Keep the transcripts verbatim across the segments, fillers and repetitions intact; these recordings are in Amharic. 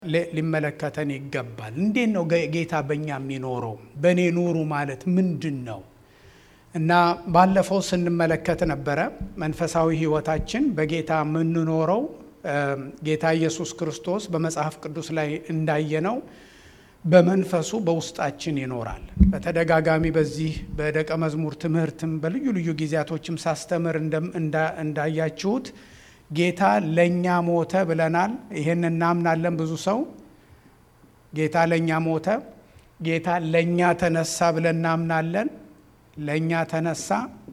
ሊመለከተን ይገባል። እንዴት ነው ጌታ በእኛ የሚኖረው? በእኔ ኑሩ ማለት ምንድን ነው? እና ባለፈው ስንመለከት ነበረ መንፈሳዊ ህይወታችን በጌታ የምንኖረው ጌታ ኢየሱስ ክርስቶስ በመጽሐፍ ቅዱስ ላይ እንዳየነው በመንፈሱ በውስጣችን ይኖራል። በተደጋጋሚ በዚህ በደቀ መዝሙር ትምህርትም በልዩ ልዩ ጊዜያቶችም ሳስተምር እንዳያችሁት ጌታ ለኛ ሞተ ብለናል። ይሄን እናምናለን። ብዙ ሰው ጌታ ለኛ ሞተ፣ ጌታ ለኛ ተነሳ ብለን እናምናለን። ለኛ ተነሳ።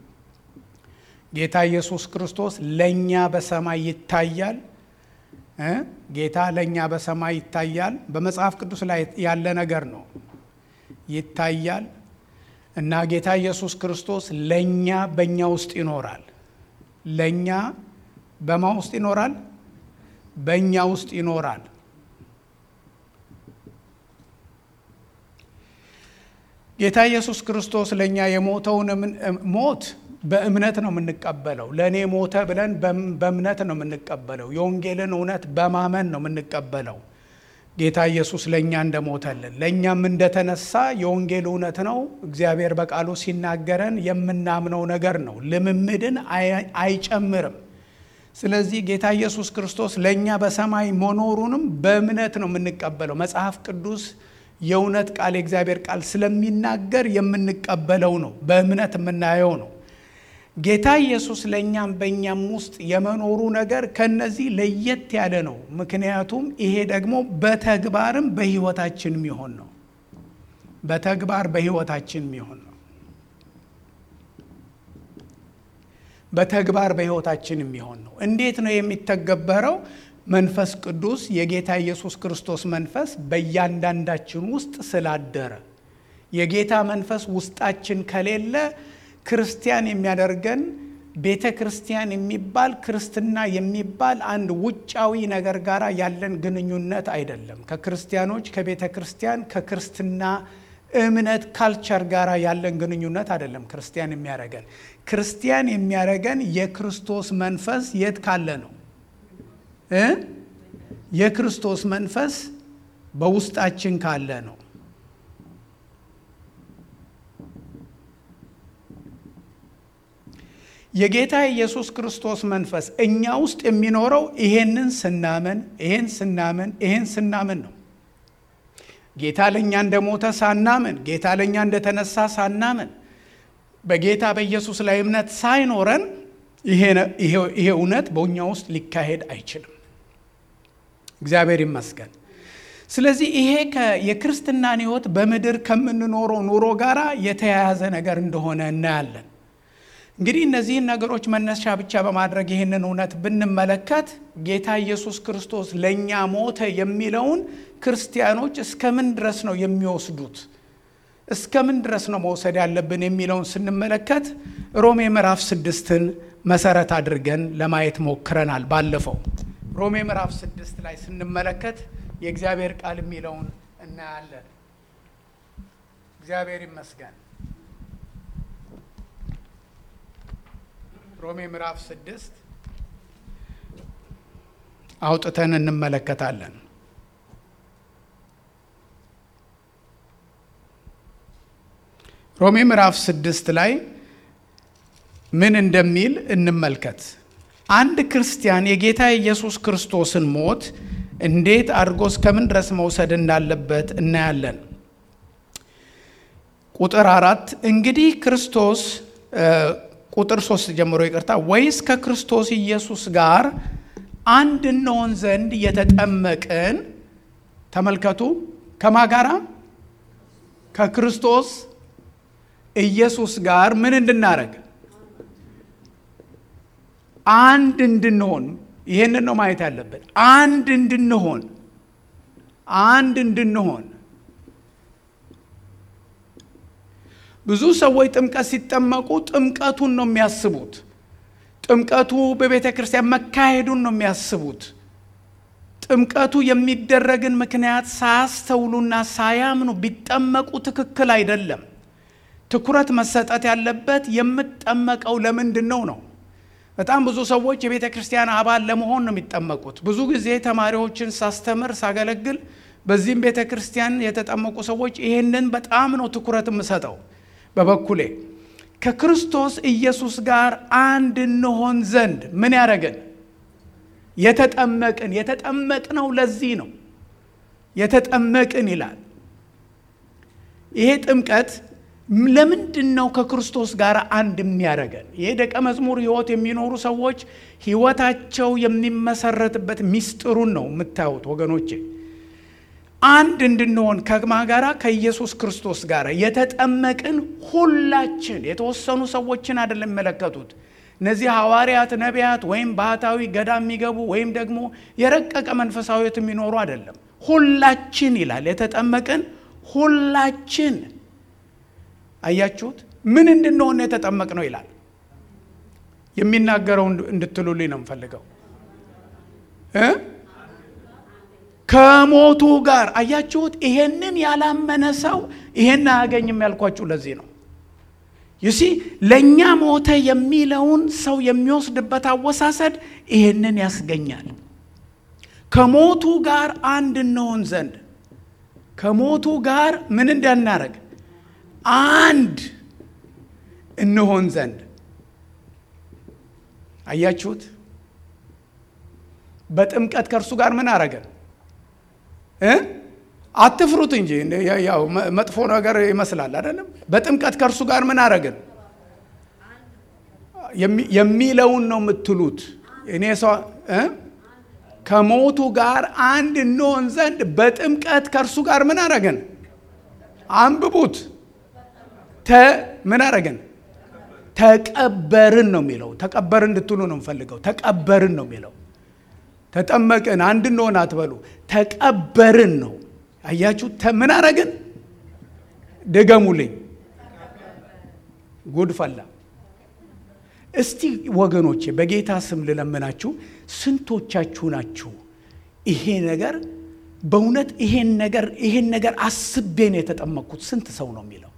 ጌታ ኢየሱስ ክርስቶስ ለኛ በሰማይ ይታያል። ጌታ ለኛ በሰማይ ይታያል። በመጽሐፍ ቅዱስ ላይ ያለ ነገር ነው። ይታያል እና ጌታ ኢየሱስ ክርስቶስ ለኛ በእኛ ውስጥ ይኖራል። ለኛ በማ ውስጥ ይኖራል? በእኛ ውስጥ ይኖራል። ጌታ ኢየሱስ ክርስቶስ ለኛ የሞተውን ሞት በእምነት ነው የምንቀበለው። ለኔ ሞተ ብለን በእምነት ነው የምንቀበለው። የወንጌልን እውነት በማመን ነው የምንቀበለው። ጌታ ኢየሱስ ለኛ እንደሞተልን ለኛም እንደተነሳ የወንጌል እውነት ነው። እግዚአብሔር በቃሉ ሲናገረን የምናምነው ነገር ነው። ልምምድን አይጨምርም። ስለዚህ ጌታ ኢየሱስ ክርስቶስ ለኛ በሰማይ መኖሩንም በእምነት ነው የምንቀበለው። መጽሐፍ ቅዱስ የእውነት ቃል የእግዚአብሔር ቃል ስለሚናገር የምንቀበለው ነው። በእምነት የምናየው ነው። ጌታ ኢየሱስ ለኛም በእኛም ውስጥ የመኖሩ ነገር ከነዚህ ለየት ያለ ነው። ምክንያቱም ይሄ ደግሞ በተግባርም በህይወታችን የሚሆን ነው። በተግባር በህይወታችን የሚሆን ነው። በተግባር በህይወታችን የሚሆን ነው። እንዴት ነው የሚተገበረው? መንፈስ ቅዱስ የጌታ ኢየሱስ ክርስቶስ መንፈስ በእያንዳንዳችን ውስጥ ስላደረ። የጌታ መንፈስ ውስጣችን ከሌለ ክርስቲያን የሚያደርገን ቤተ ክርስቲያን የሚባል ክርስትና የሚባል አንድ ውጫዊ ነገር ጋር ያለን ግንኙነት አይደለም። ከክርስቲያኖች ከቤተ ክርስቲያን ከክርስትና እምነት ካልቸር ጋር ያለን ግንኙነት አይደለም። ክርስቲያን የሚያደርገን ክርስቲያን የሚያደርገን የክርስቶስ መንፈስ የት ካለ ነው እ የክርስቶስ መንፈስ በውስጣችን ካለ ነው። የጌታ ኢየሱስ ክርስቶስ መንፈስ እኛ ውስጥ የሚኖረው ይሄንን ስናምን ይሄን ስናምን ይሄን ስናምን ነው። ጌታ ለኛ እንደሞተ ሳናምን፣ ጌታ ለኛ እንደተነሳ ሳናምን፣ በጌታ በኢየሱስ ላይ እምነት ሳይኖረን ይሄ ይሄ እውነት በእኛ ውስጥ ሊካሄድ አይችልም። እግዚአብሔር ይመስገን። ስለዚህ ይሄ የክርስትናን ሕይወት በምድር ከምንኖረው ኑሮ ጋራ የተያያዘ ነገር እንደሆነ እናያለን። እንግዲህ እነዚህን ነገሮች መነሻ ብቻ በማድረግ ይህንን እውነት ብንመለከት ጌታ ኢየሱስ ክርስቶስ ለኛ ሞተ የሚለውን ክርስቲያኖች እስከምን ድረስ ነው የሚወስዱት? እስከምን ድረስ ነው መውሰድ ያለብን የሚለውን ስንመለከት ሮሜ ምዕራፍ ስድስትን መሰረት አድርገን ለማየት ሞክረናል። ባለፈው ሮሜ ምዕራፍ ስድስት ላይ ስንመለከት የእግዚአብሔር ቃል የሚለውን እናያለን። እግዚአብሔር ይመስገን። ሮሜ ምዕራፍ ስድስት አውጥተን እንመለከታለን። ሮሜ ምዕራፍ ስድስት ላይ ምን እንደሚል እንመልከት። አንድ ክርስቲያን የጌታ ኢየሱስ ክርስቶስን ሞት እንዴት አድርጎ እስከምን ድረስ መውሰድ እንዳለበት እናያለን። ቁጥር አራት እንግዲህ ክርስቶስ ቁጥር ሶስት ጀምሮ ይቅርታ፣ ወይስ ከክርስቶስ ኢየሱስ ጋር አንድ እንሆን ዘንድ የተጠመቅን፣ ተመልከቱ፣ ከማ ጋራ? ከክርስቶስ ኢየሱስ ጋር ምን እንድናረግ? አንድ እንድንሆን። ይሄንን ነው ማየት ያለበት። አንድ እንድንሆን አንድ እንድንሆን ብዙ ሰዎች ጥምቀት ሲጠመቁ ጥምቀቱን ነው የሚያስቡት። ጥምቀቱ በቤተ ክርስቲያን መካሄዱን ነው የሚያስቡት። ጥምቀቱ የሚደረግን ምክንያት ሳያስተውሉና ሳያምኑ ቢጠመቁ ትክክል አይደለም። ትኩረት መሰጠት ያለበት የምጠመቀው ለምንድን ነው ነው። በጣም ብዙ ሰዎች የቤተ ክርስቲያን አባል ለመሆን ነው የሚጠመቁት። ብዙ ጊዜ ተማሪዎችን ሳስተምር ሳገለግል በዚህም ቤተ ክርስቲያን የተጠመቁ ሰዎች ይሄንን በጣም ነው ትኩረት የምሰጠው። በበኩሌ ከክርስቶስ ኢየሱስ ጋር አንድ እንሆን ዘንድ ምን ያደረገን? የተጠመቅን። የተጠመቅነው ለዚህ ነው። የተጠመቅን ይላል። ይሄ ጥምቀት ለምንድነው ከክርስቶስ ጋር አንድ የሚያደርገን? ይሄ ደቀ መዝሙር ሕይወት የሚኖሩ ሰዎች ሕይወታቸው የሚመሰረትበት ሚስጥሩን ነው የምታዩት ወገኖቼ። አንድ እንድንሆን ከማ ጋራ? ከኢየሱስ ክርስቶስ ጋር የተጠመቅን ሁላችን። የተወሰኑ ሰዎችን አይደለም የሚመለከቱት። እነዚህ ሐዋርያት፣ ነቢያት ወይም ባህታዊ ገዳም የሚገቡ ወይም ደግሞ የረቀቀ መንፈሳዊት የሚኖሩ አይደለም። ሁላችን ይላል። የተጠመቅን ሁላችን። አያችሁት? ምን እንድንሆን የተጠመቅነው ይላል። የሚናገረው እንድትሉልኝ ነው የምፈልገው እ ከሞቱ ጋር። አያችሁት? ይሄንን ያላመነ ሰው ይሄን አያገኝም ያልኳችሁ ለዚህ ነው። ይሲ ለኛ ሞተ የሚለውን ሰው የሚወስድበት አወሳሰድ ይሄንን ያስገኛል። ከሞቱ ጋር አንድ እንሆን ዘንድ። ከሞቱ ጋር ምን እንዳናረግ? አንድ እንሆን ዘንድ። አያችሁት? በጥምቀት ከእርሱ ጋር ምን አረገን? እ አትፍሩት እንጂ ያው መጥፎ ነገር ይመስላል አይደለም። በጥምቀት ከእርሱ ጋር ምን አረገን የሚለውን ነው የምትሉት። እኔ ሰው እ ከሞቱ ጋር አንድ እንሆን ዘንድ በጥምቀት ከእርሱ ጋር ምን አረገን? አንብቡት። ተ ምን አረገን? ተቀበርን ነው የሚለው። ተቀበርን እንድትሉ ነው የምፈልገው። ተቀበርን ነው የሚለው። ተጠመቅን አንድ እንሆን አትበሉ። ተቀበርን ነው። አያችሁ? ምን አረግን? ደገሙልኝ። ጉድ ፈላ። እስቲ ወገኖቼ በጌታ ስም ልለምናችሁ፣ ስንቶቻችሁ ናችሁ ይሄ ነገር በእውነት ይሄን ነገር ይሄን ነገር አስቤን የተጠመቅኩት? ስንት ሰው ነው የሚለው?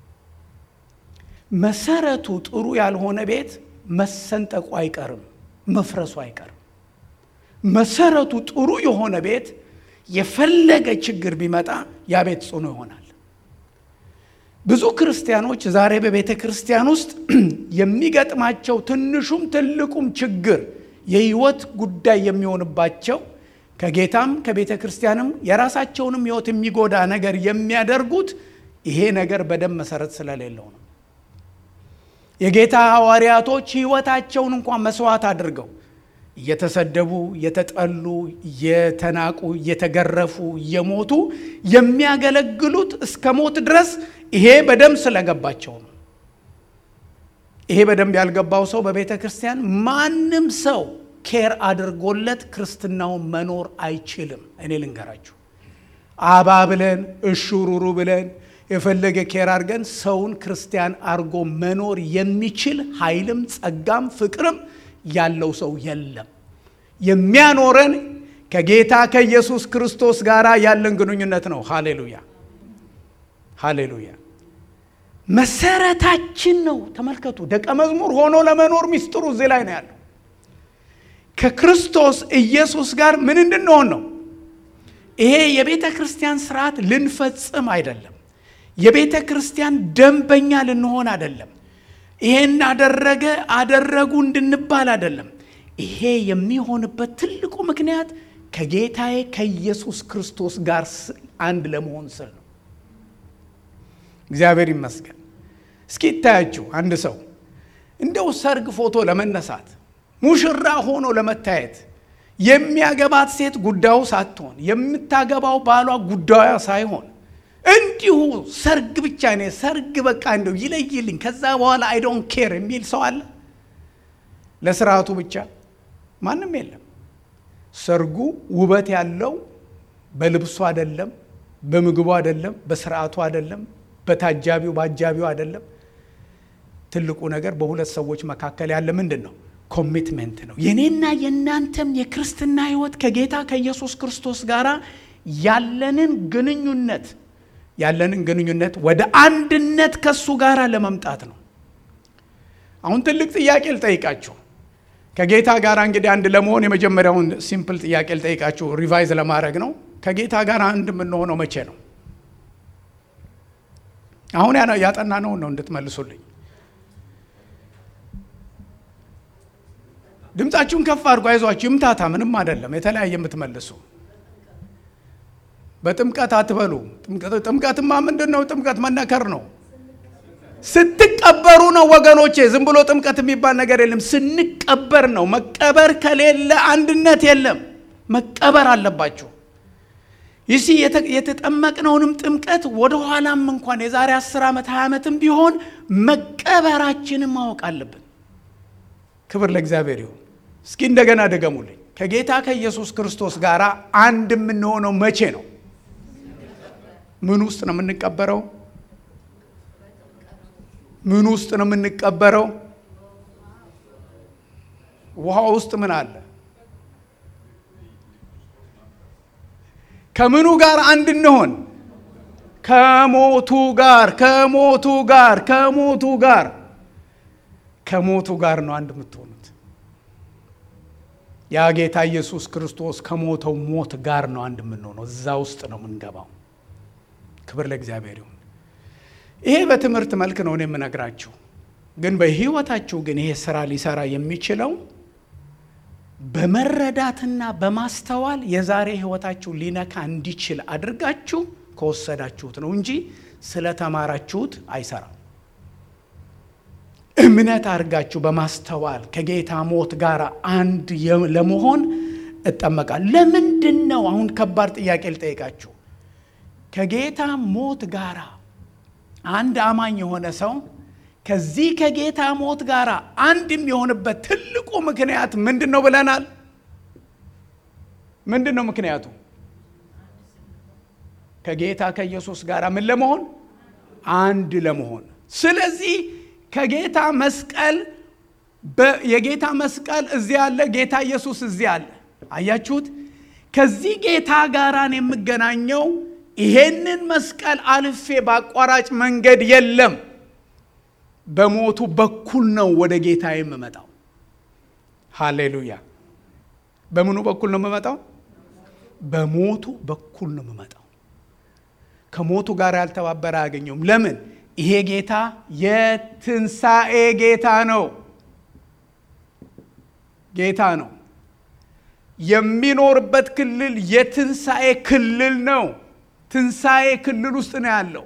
መሰረቱ ጥሩ ያልሆነ ቤት መሰንጠቁ አይቀርም፣ መፍረሱ አይቀርም። መሰረቱ ጥሩ የሆነ ቤት የፈለገ ችግር ቢመጣ ያ ቤት ጽኑ ይሆናል። ብዙ ክርስቲያኖች ዛሬ በቤተ ክርስቲያን ውስጥ የሚገጥማቸው ትንሹም ትልቁም ችግር የህይወት ጉዳይ የሚሆንባቸው ከጌታም ከቤተ ክርስቲያንም የራሳቸውንም ህይወት የሚጎዳ ነገር የሚያደርጉት ይሄ ነገር በደም መሰረት ስለሌለው ነው። የጌታ ሐዋርያቶች ህይወታቸውን እንኳን መስዋዕት አድርገው እየተሰደቡ እየተጠሉ እየተናቁ እየተገረፉ እየሞቱ የሚያገለግሉት እስከ ሞት ድረስ ይሄ በደም ስለገባቸው ነው። ይሄ በደም ያልገባው ሰው በቤተ ክርስቲያን ማንም ሰው ኬር አድርጎለት ክርስትናውን መኖር አይችልም። እኔ ልንገራችሁ፣ አባብለን እሹሩሩ ብለን የፈለገ ኬር አድርገን ሰውን ክርስቲያን አድርጎ መኖር የሚችል ኃይልም ጸጋም ፍቅርም ያለው ሰው የለም። የሚያኖረን ከጌታ ከኢየሱስ ክርስቶስ ጋር ያለን ግንኙነት ነው። ሃሌሉያ ሃሌሉያ። መሰረታችን ነው። ተመልከቱ፣ ደቀ መዝሙር ሆኖ ለመኖር ሚስጥሩ እዚህ ላይ ነው ያለው። ከክርስቶስ ኢየሱስ ጋር ምን እንድንሆን ነው? ይሄ የቤተ ክርስቲያን ስርዓት ልንፈጽም አይደለም። የቤተ ክርስቲያን ደንበኛ ልንሆን አይደለም። ይሄን አደረገ አደረጉ እንድንባል አይደለም። ይሄ የሚሆንበት ትልቁ ምክንያት ከጌታዬ ከኢየሱስ ክርስቶስ ጋር አንድ ለመሆን ስል ነው። እግዚአብሔር ይመስገን። እስኪ ታያችሁ፣ አንድ ሰው እንደው ሰርግ ፎቶ ለመነሳት ሙሽራ ሆኖ ለመታየት የሚያገባት ሴት ጉዳዩ ሳትሆን የምታገባው ባሏ ጉዳዩ ሳይሆን እንዲሁ ሰርግ ብቻ ነው። ሰርግ በቃ እንደው ይለይልኝ ከዛ በኋላ አይ ዶንት ኬር የሚል ሰው አለ? ለስርዓቱ ብቻ ማንም የለም። ሰርጉ ውበት ያለው በልብሱ አይደለም፣ በምግቡ አይደለም፣ በስርዓቱ አይደለም፣ በታጃቢው ባጃቢው አይደለም። ትልቁ ነገር በሁለት ሰዎች መካከል ያለ ምንድነው? ኮሚትመንት ነው። የኔና የናንተም የክርስትና ህይወት ከጌታ ከኢየሱስ ክርስቶስ ጋር ያለንን ግንኙነት ያለንን ግንኙነት ወደ አንድነት ከሱ ጋር ለመምጣት ነው። አሁን ትልቅ ጥያቄ ልጠይቃችሁ። ከጌታ ጋር እንግዲህ አንድ ለመሆን የመጀመሪያውን ሲምፕል ጥያቄ ልጠይቃችሁ ሪቫይዝ ለማድረግ ነው። ከጌታ ጋር አንድ የምንሆነው መቼ ነው? አሁን ያጠናነው ነው እንድትመልሱልኝ። ድምጻችሁን ከፍ አድርጉ፣ አይዟችሁ፣ ይምታታ፣ ምንም አይደለም። የተለያየ የምትመልሱ በጥምቀት አትበሉ። ጥምቀትማ ምንድነው? ጥምቀት መነከር ነው። ስትቀበሩ ነው ወገኖቼ። ዝም ብሎ ጥምቀት የሚባል ነገር የለም። ስንቀበር ነው። መቀበር ከሌለ አንድነት የለም። መቀበር አለባችሁ። ይሲ የተጠመቅነውንም ጥምቀት ወደ ኋላም እንኳን የዛሬ አስር ዓመት ሃያ ዓመትም ቢሆን መቀበራችንን ማወቅ አለብን። ክብር ለእግዚአብሔር ይሁን። እስኪ እንደገና ደገሙልኝ። ከጌታ ከኢየሱስ ክርስቶስ ጋር አንድ የምንሆነው መቼ ነው? ምን ውስጥ ነው የምንቀበረው? ምን ውስጥ ነው የምንቀበረው? ውሃ ውስጥ ምን አለ? ከምኑ ጋር አንድ እንሆን? ከሞቱ ጋር ከሞቱ ጋር ከሞቱ ጋር ከሞቱ ጋር ነው አንድ የምትሆኑት። ያ ጌታ ኢየሱስ ክርስቶስ ከሞተው ሞት ጋር ነው አንድ የምንሆነው። እዛ ውስጥ ነው የምንገባው። ክብር ለእግዚአብሔር ይሁን። ይሄ በትምህርት መልክ ነው የምነግራችሁ። ግን በህይወታችሁ ግን ይሄ ስራ ሊሰራ የሚችለው በመረዳትና በማስተዋል የዛሬ ህይወታችሁ ሊነካ እንዲችል አድርጋችሁ ከወሰዳችሁት ነው እንጂ ስለተማራችሁት አይሰራም። እምነት አድርጋችሁ በማስተዋል ከጌታ ሞት ጋር አንድ ለመሆን እጠመቃል። ለምንድን ነው? አሁን ከባድ ጥያቄ ልጠይቃችሁ። ከጌታ ሞት ጋር አንድ አማኝ የሆነ ሰው ከዚህ ከጌታ ሞት ጋር አንድ የሚሆንበት ትልቁ ምክንያት ምንድነው ብለናል? ምንድነው ምክንያቱ? ከጌታ ከኢየሱስ ጋር ምን ለመሆን? አንድ ለመሆን። ስለዚህ ከጌታ መስቀል የጌታ መስቀል እዚህ አለ፣ ጌታ ኢየሱስ እዚህ አለ። አያችሁት? ከዚህ ጌታ ጋራን የምገናኘው ይሄንን መስቀል አልፌ ባቋራጭ መንገድ የለም። በሞቱ በኩል ነው ወደ ጌታ የምመጣው። ሃሌሉያ። በምኑ በኩል ነው የምመጣው? በሞቱ በኩል ነው የምመጣው። ከሞቱ ጋር ያልተባበረ አያገኘውም። ለምን? ይሄ ጌታ የትንሣኤ ጌታ ነው። ጌታ ነው። የሚኖርበት ክልል የትንሣኤ ክልል ነው። ትንሣኤ ክልል ውስጥ ነው ያለው።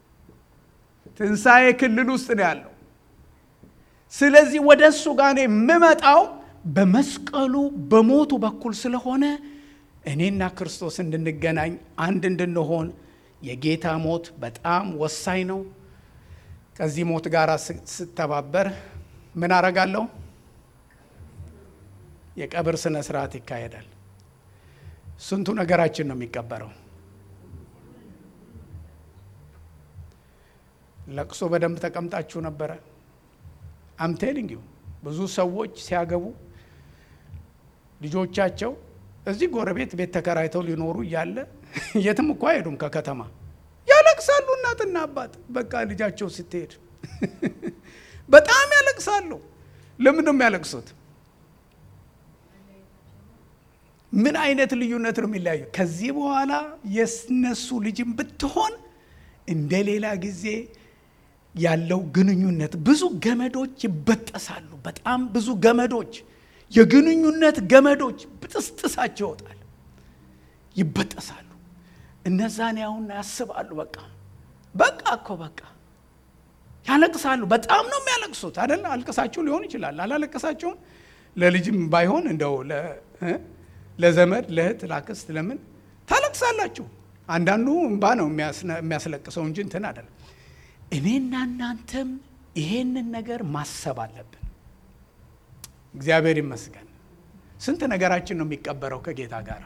ትንሣኤ ክልል ውስጥ ነው ያለው። ስለዚህ ወደ እሱ ጋር ነው የምመጣው በመስቀሉ በሞቱ በኩል ስለሆነ እኔና ክርስቶስ እንድንገናኝ አንድ እንድንሆን የጌታ ሞት በጣም ወሳኝ ነው። ከዚህ ሞት ጋር ስተባበር ምን አረጋለሁ? የቀብር ስነ ስርዓት ይካሄዳል። ስንቱ ነገራችን ነው የሚቀበረው? ለቅሶ በደንብ ተቀምጣችሁ ነበረ? አም ቴሊንግ ዩ ብዙ ሰዎች ሲያገቡ ልጆቻቸው እዚህ ጎረቤት ቤት ተከራይተው ሊኖሩ እያለ የትም እንኳን አይሄዱም ከከተማ ያለቅሳሉ። እናትና አባት በቃ ልጃቸው ስትሄድ በጣም ያለቅሳሉ። ለምን ነው የሚያለቅሱት? ምን አይነት ልዩነት ነው የሚለያየው? ከዚህ በኋላ የነሱ ልጅም ብትሆን እንደሌላ ጊዜ ያለው ግንኙነት ብዙ ገመዶች ይበጠሳሉ። በጣም ብዙ ገመዶች፣ የግንኙነት ገመዶች ብጥስጥሳቸው ይወጣል፣ ይበጠሳሉ። እነዛን ያውና ያስባሉ። በቃ በቃ እኮ በቃ ያለቅሳሉ። በጣም ነው የሚያለቅሱት አይደል? አልቅሳችሁ ሊሆን ይችላል። አላለቅሳችሁም? ለልጅም ባይሆን እንደው ለዘመድ ለእህት ላክስት ለምን ታለቅሳላችሁ? አንዳንዱ እንባ ነው የሚያስለቅሰው እንጂ እንትን አይደለም። እኔና እናንተም ይሄንን ነገር ማሰብ አለብን። እግዚአብሔር ይመስገን። ስንት ነገራችን ነው የሚቀበረው ከጌታ ጋር።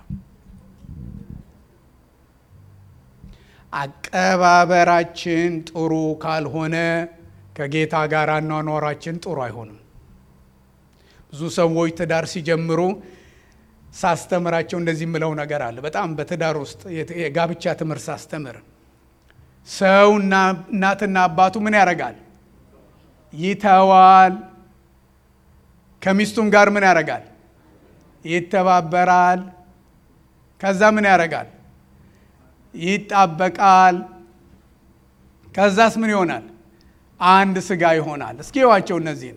አቀባበራችን ጥሩ ካልሆነ ከጌታ ጋር አኗኗራችን ጥሩ አይሆንም። ብዙ ሰዎች ትዳር ሲጀምሩ ሳስተምራቸው እንደዚህ ምለው ነገር አለ። በጣም በትዳር ውስጥ የጋብቻ ትምህርት ሳስተምር ሰውና እናትና አባቱ ምን ያደርጋል? ይተዋል። ከሚስቱም ጋር ምን ያደርጋል? ይተባበራል። ከዛ ምን ያደርጋል? ይጣበቃል። ከዛስ ምን ይሆናል? አንድ ስጋ ይሆናል። እስኪ ዋቸው እነዚህን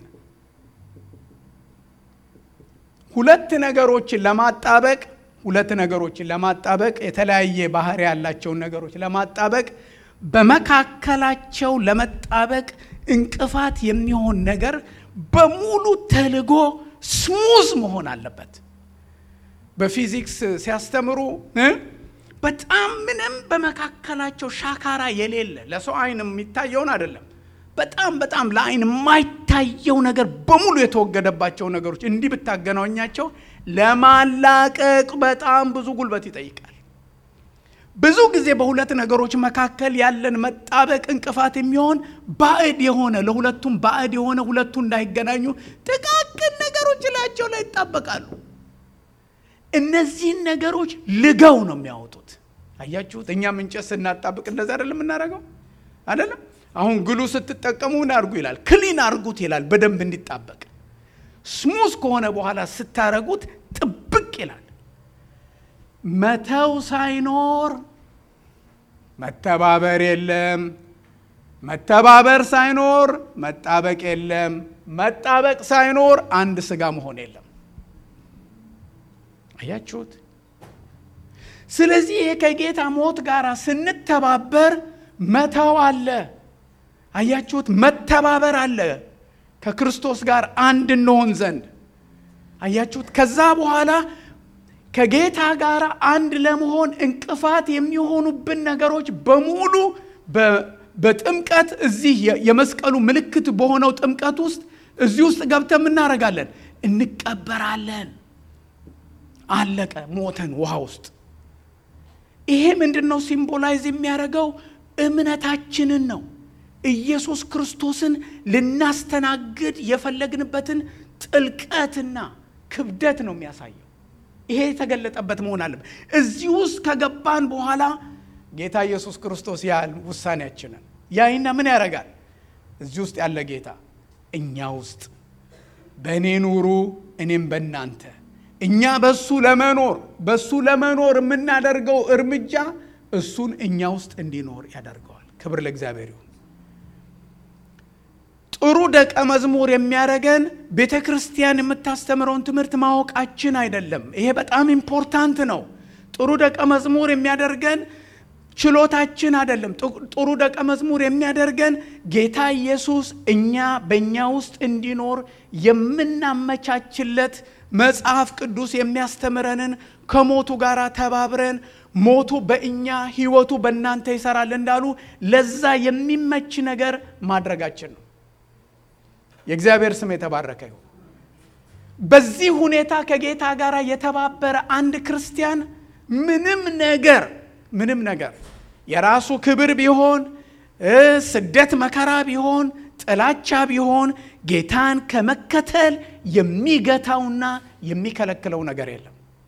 ሁለት ነገሮችን ለማጣበቅ ሁለት ነገሮችን ለማጣበቅ የተለያየ ባህሪ ያላቸውን ነገሮች ለማጣበቅ በመካከላቸው ለመጣበቅ እንቅፋት የሚሆን ነገር በሙሉ ተልጎ ስሙዝ መሆን አለበት። በፊዚክስ ሲያስተምሩ በጣም ምንም በመካከላቸው ሻካራ የሌለ ለሰው አይን የሚታየውን አይደለም በጣም በጣም ለአይን የማይታየው ነገር በሙሉ የተወገደባቸው ነገሮች እንዲህ ብታገናኛቸው ለማላቀቅ በጣም ብዙ ጉልበት ይጠይቃል። ብዙ ጊዜ በሁለት ነገሮች መካከል ያለን መጣበቅ እንቅፋት የሚሆን ባዕድ የሆነ ለሁለቱም ባዕድ የሆነ ሁለቱ እንዳይገናኙ ጥቃቅን ነገሮች ላያቸው ላይ ይጣበቃሉ። እነዚህን ነገሮች ልገው ነው የሚያወጡት። አያችሁት? እኛም እንጨት ስናጣብቅ እንደዛ አይደለም እናደርገው አይደለም? አሁን ግሉ ስትጠቀሙ ምን አድርጉ ይላል? ክሊን አድርጉት ይላል በደንብ እንዲጣበቅ። ስሙዝ ከሆነ በኋላ ስታረጉት ጥብቅ ይላል። መተው ሳይኖር መተባበር የለም። መተባበር ሳይኖር መጣበቅ የለም። መጣበቅ ሳይኖር አንድ ስጋ መሆን የለም። አያችሁት? ስለዚህ ከጌታ ሞት ጋር ስንተባበር መተው አለ። አያችሁት? መተባበር አለ ከክርስቶስ ጋር አንድ እንሆን ዘንድ። አያችሁት? ከዛ በኋላ ከጌታ ጋር አንድ ለመሆን እንቅፋት የሚሆኑብን ነገሮች በሙሉ በጥምቀት እዚህ የመስቀሉ ምልክት በሆነው ጥምቀት ውስጥ እዚህ ውስጥ ገብተን እናረጋለን፣ እንቀበራለን። አለቀ። ሞተን ውሃ ውስጥ። ይሄ ምንድነው ሲምቦላይዝ የሚያደርገው? እምነታችንን ነው። ኢየሱስ ክርስቶስን ልናስተናግድ የፈለግንበትን ጥልቀትና ክብደት ነው የሚያሳየው። ይሄ የተገለጠበት መሆን አለበት። እዚህ ውስጥ ከገባን በኋላ ጌታ ኢየሱስ ክርስቶስ ያል ውሳኔያችንን ያይና ምን ያደርጋል? እዚህ ውስጥ ያለ ጌታ እኛ ውስጥ በእኔ ኑሩ እኔም በእናንተ፣ እኛ በሱ ለመኖር በሱ ለመኖር የምናደርገው እርምጃ እሱን እኛ ውስጥ እንዲኖር ያደርገዋል። ክብር ለእግዚአብሔር ይሁን። ጥሩ ደቀ መዝሙር የሚያደርገን ቤተክርስቲያን የምታስተምረውን ትምህርት ማወቃችን አይደለም። ይሄ በጣም ኢምፖርታንት ነው። ጥሩ ደቀ መዝሙር የሚያደርገን ችሎታችን አይደለም። ጥሩ ደቀ መዝሙር የሚያደርገን ጌታ ኢየሱስ እኛ በእኛ ውስጥ እንዲኖር የምናመቻችለት መጽሐፍ ቅዱስ የሚያስተምረንን ከሞቱ ጋር ተባብረን ሞቱ በእኛ ሕይወቱ በእናንተ ይሰራል እንዳሉ ለዛ የሚመች ነገር ማድረጋችን ነው። የእግዚአብሔር ስም የተባረከ ይሁን። በዚህ ሁኔታ ከጌታ ጋር የተባበረ አንድ ክርስቲያን ምንም ነገር ምንም ነገር የራሱ ክብር ቢሆን ስደት መከራ ቢሆን ጥላቻ ቢሆን ጌታን ከመከተል የሚገታውና የሚከለክለው ነገር የለም።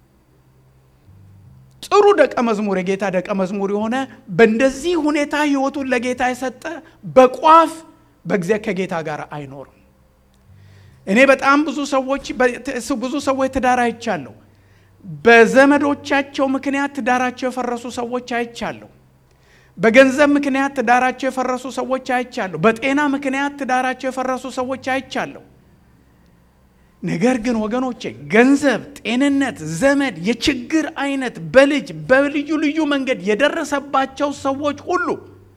ጥሩ ደቀ መዝሙር የጌታ ደቀ መዝሙር የሆነ በእንደዚህ ሁኔታ ሕይወቱን ለጌታ የሰጠ በቋፍ በእግዚአብሔር ከጌታ ጋር አይኖርም። እኔ በጣም ብዙ ሰዎች ብዙ ሰዎች ትዳር አይቻለሁ። በዘመዶቻቸው ምክንያት ትዳራቸው የፈረሱ ሰዎች አይቻለሁ። በገንዘብ ምክንያት ትዳራቸው የፈረሱ ሰዎች አይቻለሁ። በጤና ምክንያት ትዳራቸው የፈረሱ ሰዎች አይቻለሁ። ነገር ግን ወገኖቼ ገንዘብ፣ ጤንነት፣ ዘመድ፣ የችግር አይነት በልጅ በልዩ ልዩ መንገድ የደረሰባቸው ሰዎች ሁሉ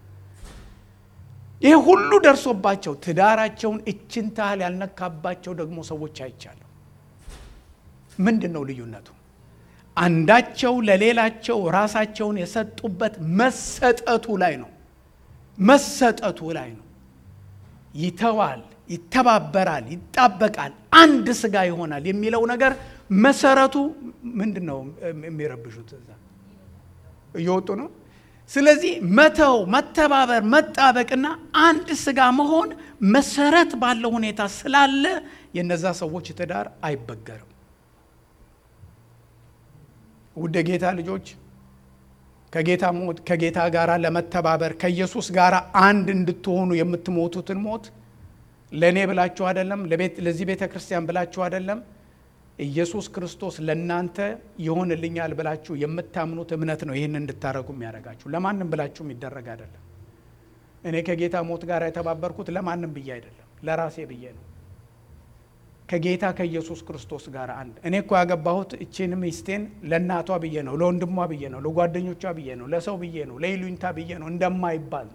ይሄ ሁሉ ደርሶባቸው ትዳራቸውን እችን ታህል ያልነካባቸው ደግሞ ሰዎች አይቻለሁ። ምንድነው ልዩነቱ? አንዳቸው ለሌላቸው ራሳቸውን የሰጡበት መሰጠቱ ላይ ነው። መሰጠቱ ላይ ነው። ይተዋል፣ ይተባበራል፣ ይጣበቃል፣ አንድ ስጋ ይሆናል የሚለው ነገር መሰረቱ ምንድነው? የሚረብሹት እዛ እየወጡ ነው። ስለዚህ መተው፣ መተባበር፣ መጣበቅና አንድ ስጋ መሆን መሰረት ባለው ሁኔታ ስላለ የነዛ ሰዎች ትዳር አይበገርም። ውድ ጌታ ልጆች ከጌታ ሞት ከጌታ ጋር ለመተባበር ከኢየሱስ ጋር አንድ እንድትሆኑ የምትሞቱትን ሞት ለኔ ብላችሁ አይደለም፣ ለቤት ለዚህ ቤተ ክርስቲያን ብላችሁ አይደለም። ኢየሱስ ክርስቶስ ለናንተ ይሆንልኛል ብላችሁ የምታምኑት እምነት ነው ይሄን እንድታረጉ የሚያደርጋችሁ። ለማንም ብላችሁ የሚደረግ አይደለም። እኔ ከጌታ ሞት ጋር የተባበርኩት ለማንም ብዬ አይደለም፣ ለራሴ ብዬ ነው። ከጌታ ከኢየሱስ ክርስቶስ ጋር አንድ። እኔ እኮ ያገባሁት እቺን ሚስቴን ለእናቷ ብዬ ነው፣ ለወንድሟ ብዬ ነው፣ ለጓደኞቿ ብዬ ነው፣ ለሰው ብዬ ነው፣ ለይሉኝታ ብዬ ነው እንደማይባል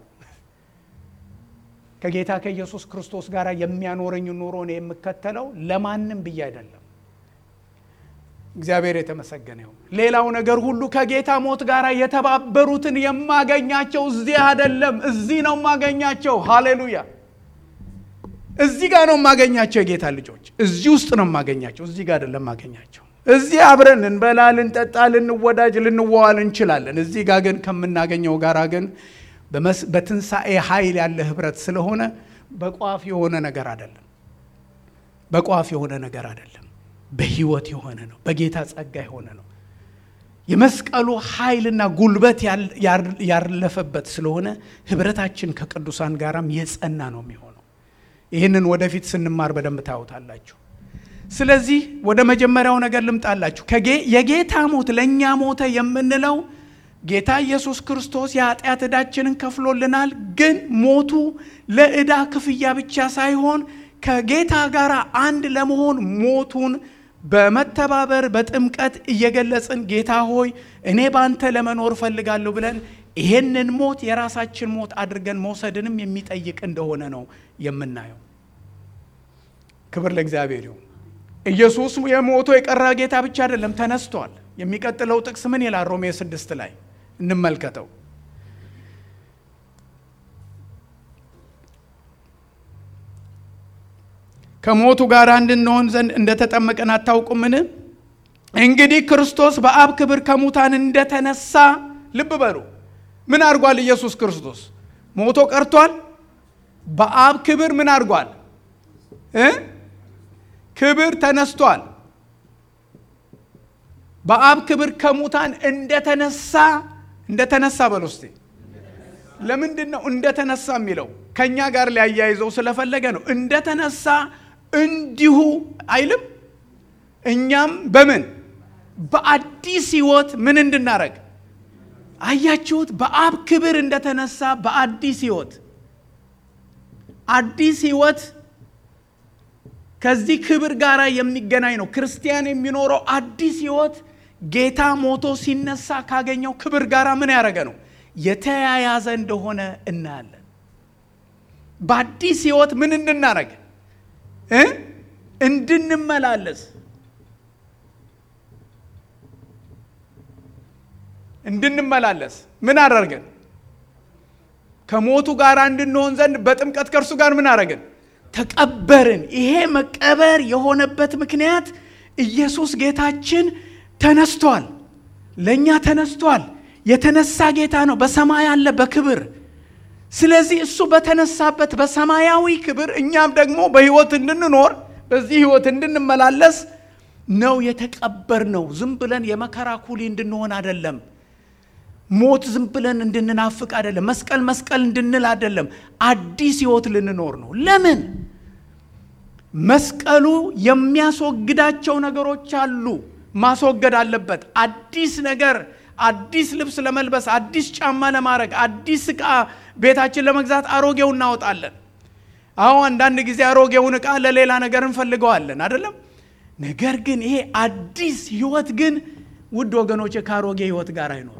ከጌታ ከኢየሱስ ክርስቶስ ጋር የሚያኖረኝ ኑሮ ነው የምከተለው፣ ለማንም ብዬ አይደለም። እግዚአብሔር የተመሰገነ ይሁን። ሌላው ነገር ሁሉ ከጌታ ሞት ጋር የተባበሩትን የማገኛቸው እዚህ አይደለም፣ እዚህ ነው የማገኛቸው። ሃሌሉያ! እዚህ ጋር ነው የማገኛቸው። የጌታ ልጆች እዚህ ውስጥ ነው የማገኛቸው፣ እዚህ ጋር አይደለም የማገኛቸው። እዚህ አብረን እንበላ፣ ልንጠጣ፣ ልንወዳጅ፣ ልንዋዋል እንችላለን። እዚህ ጋር ግን ከምናገኘው ጋር ግን በትንሣኤ ኃይል ያለ ህብረት ስለሆነ በቋፍ የሆነ ነገር አይደለም፣ በቋፍ የሆነ ነገር አይደለም። በህይወት የሆነ ነው፣ በጌታ ጸጋ የሆነ ነው። የመስቀሉ ኃይልና ጉልበት ያለፈበት ስለሆነ ህብረታችን ከቅዱሳን ጋራም የጸና ነው የሚሆነው። ይህንን ወደፊት ስንማር በደንብ ታውታላችሁ። ስለዚህ ወደ መጀመሪያው ነገር ልምጣላችሁ። የጌታ ሞት ለኛ ሞተ የምንለው ጌታ ኢየሱስ ክርስቶስ የኃጢአት ዕዳችንን ከፍሎልናል። ግን ሞቱ ለዕዳ ክፍያ ብቻ ሳይሆን ከጌታ ጋር አንድ ለመሆን ሞቱን በመተባበር በጥምቀት እየገለጽን ጌታ ሆይ እኔ ባንተ ለመኖር ፈልጋለሁ ብለን ይሄንን ሞት የራሳችን ሞት አድርገን መውሰድንም የሚጠይቅ እንደሆነ ነው የምናየው። ክብር ለእግዚአብሔር ይሁን። ኢየሱስ የሞቶ የቀረ ጌታ ብቻ አይደለም፣ ተነስቷል። የሚቀጥለው ጥቅስ ምን ይላል? ሮሜ ስድስት ላይ እንመልከተው። ከሞቱ ጋር እንድንሆን ዘንድ እንደተጠመቀን አታውቁምን? እንግዲህ ክርስቶስ በአብ ክብር ከሙታን እንደተነሳ ልብ በሉ። ምን አድርጓል? ኢየሱስ ክርስቶስ ሞቶ ቀርቷል። በአብ ክብር ምን አድርጓል? እ ክብር ተነስቷል። በአብ ክብር ከሙታን እንደተነሳ እንደተነሳ በሉ እስቲ። ለምንድን ነው እንደተነሳ የሚለው? ከኛ ጋር ሊያያይዘው ስለፈለገ ነው። እንደተነሳ እንዲሁ አይልም? እኛም በምን በአዲስ ሕይወት ምን እንድናረግ አያችሁት? በአብ ክብር እንደተነሳ በአዲስ ሕይወት። አዲስ ሕይወት ከዚህ ክብር ጋር የሚገናኝ ነው። ክርስቲያን የሚኖረው አዲስ ሕይወት ጌታ ሞቶ ሲነሳ ካገኘው ክብር ጋር ምን ያደረገ ነው? የተያያዘ እንደሆነ እናያለን። በአዲስ ሕይወት ምን እንድናረግ እ እንድንመላለስ እንድንመላለስ ምን አደረገን? ከሞቱ ጋር እንድንሆን ዘንድ በጥምቀት ከእርሱ ጋር ምን አደረገን? ተቀበርን። ይሄ መቀበር የሆነበት ምክንያት ኢየሱስ ጌታችን ተነስቷል፣ ለኛ ተነስቷል። የተነሳ ጌታ ነው፣ በሰማይ አለ በክብር። ስለዚህ እሱ በተነሳበት በሰማያዊ ክብር እኛም ደግሞ በህይወት እንድንኖር በዚህ ህይወት እንድንመላለስ ነው የተቀበር ነው። ዝም ብለን የመከራ ኩሊ እንድንሆን አይደለም። ሞት ዝም ብለን እንድንናፍቅ አይደለም። መስቀል መስቀል እንድንል አይደለም። አዲስ ህይወት ልንኖር ነው። ለምን? መስቀሉ የሚያስወግዳቸው ነገሮች አሉ፣ ማስወገድ አለበት። አዲስ ነገር፣ አዲስ ልብስ ለመልበስ፣ አዲስ ጫማ ለማድረግ፣ አዲስ ዕቃ ቤታችን ለመግዛት አሮጌው እናወጣለን። አሁን አንዳንድ ጊዜ አሮጌውን ዕቃ ለሌላ ነገር እንፈልገዋለን አይደለም? ነገር ግን ይሄ አዲስ ህይወት ግን ውድ ወገኖቼ ከአሮጌ ህይወት ጋር አይኖርም።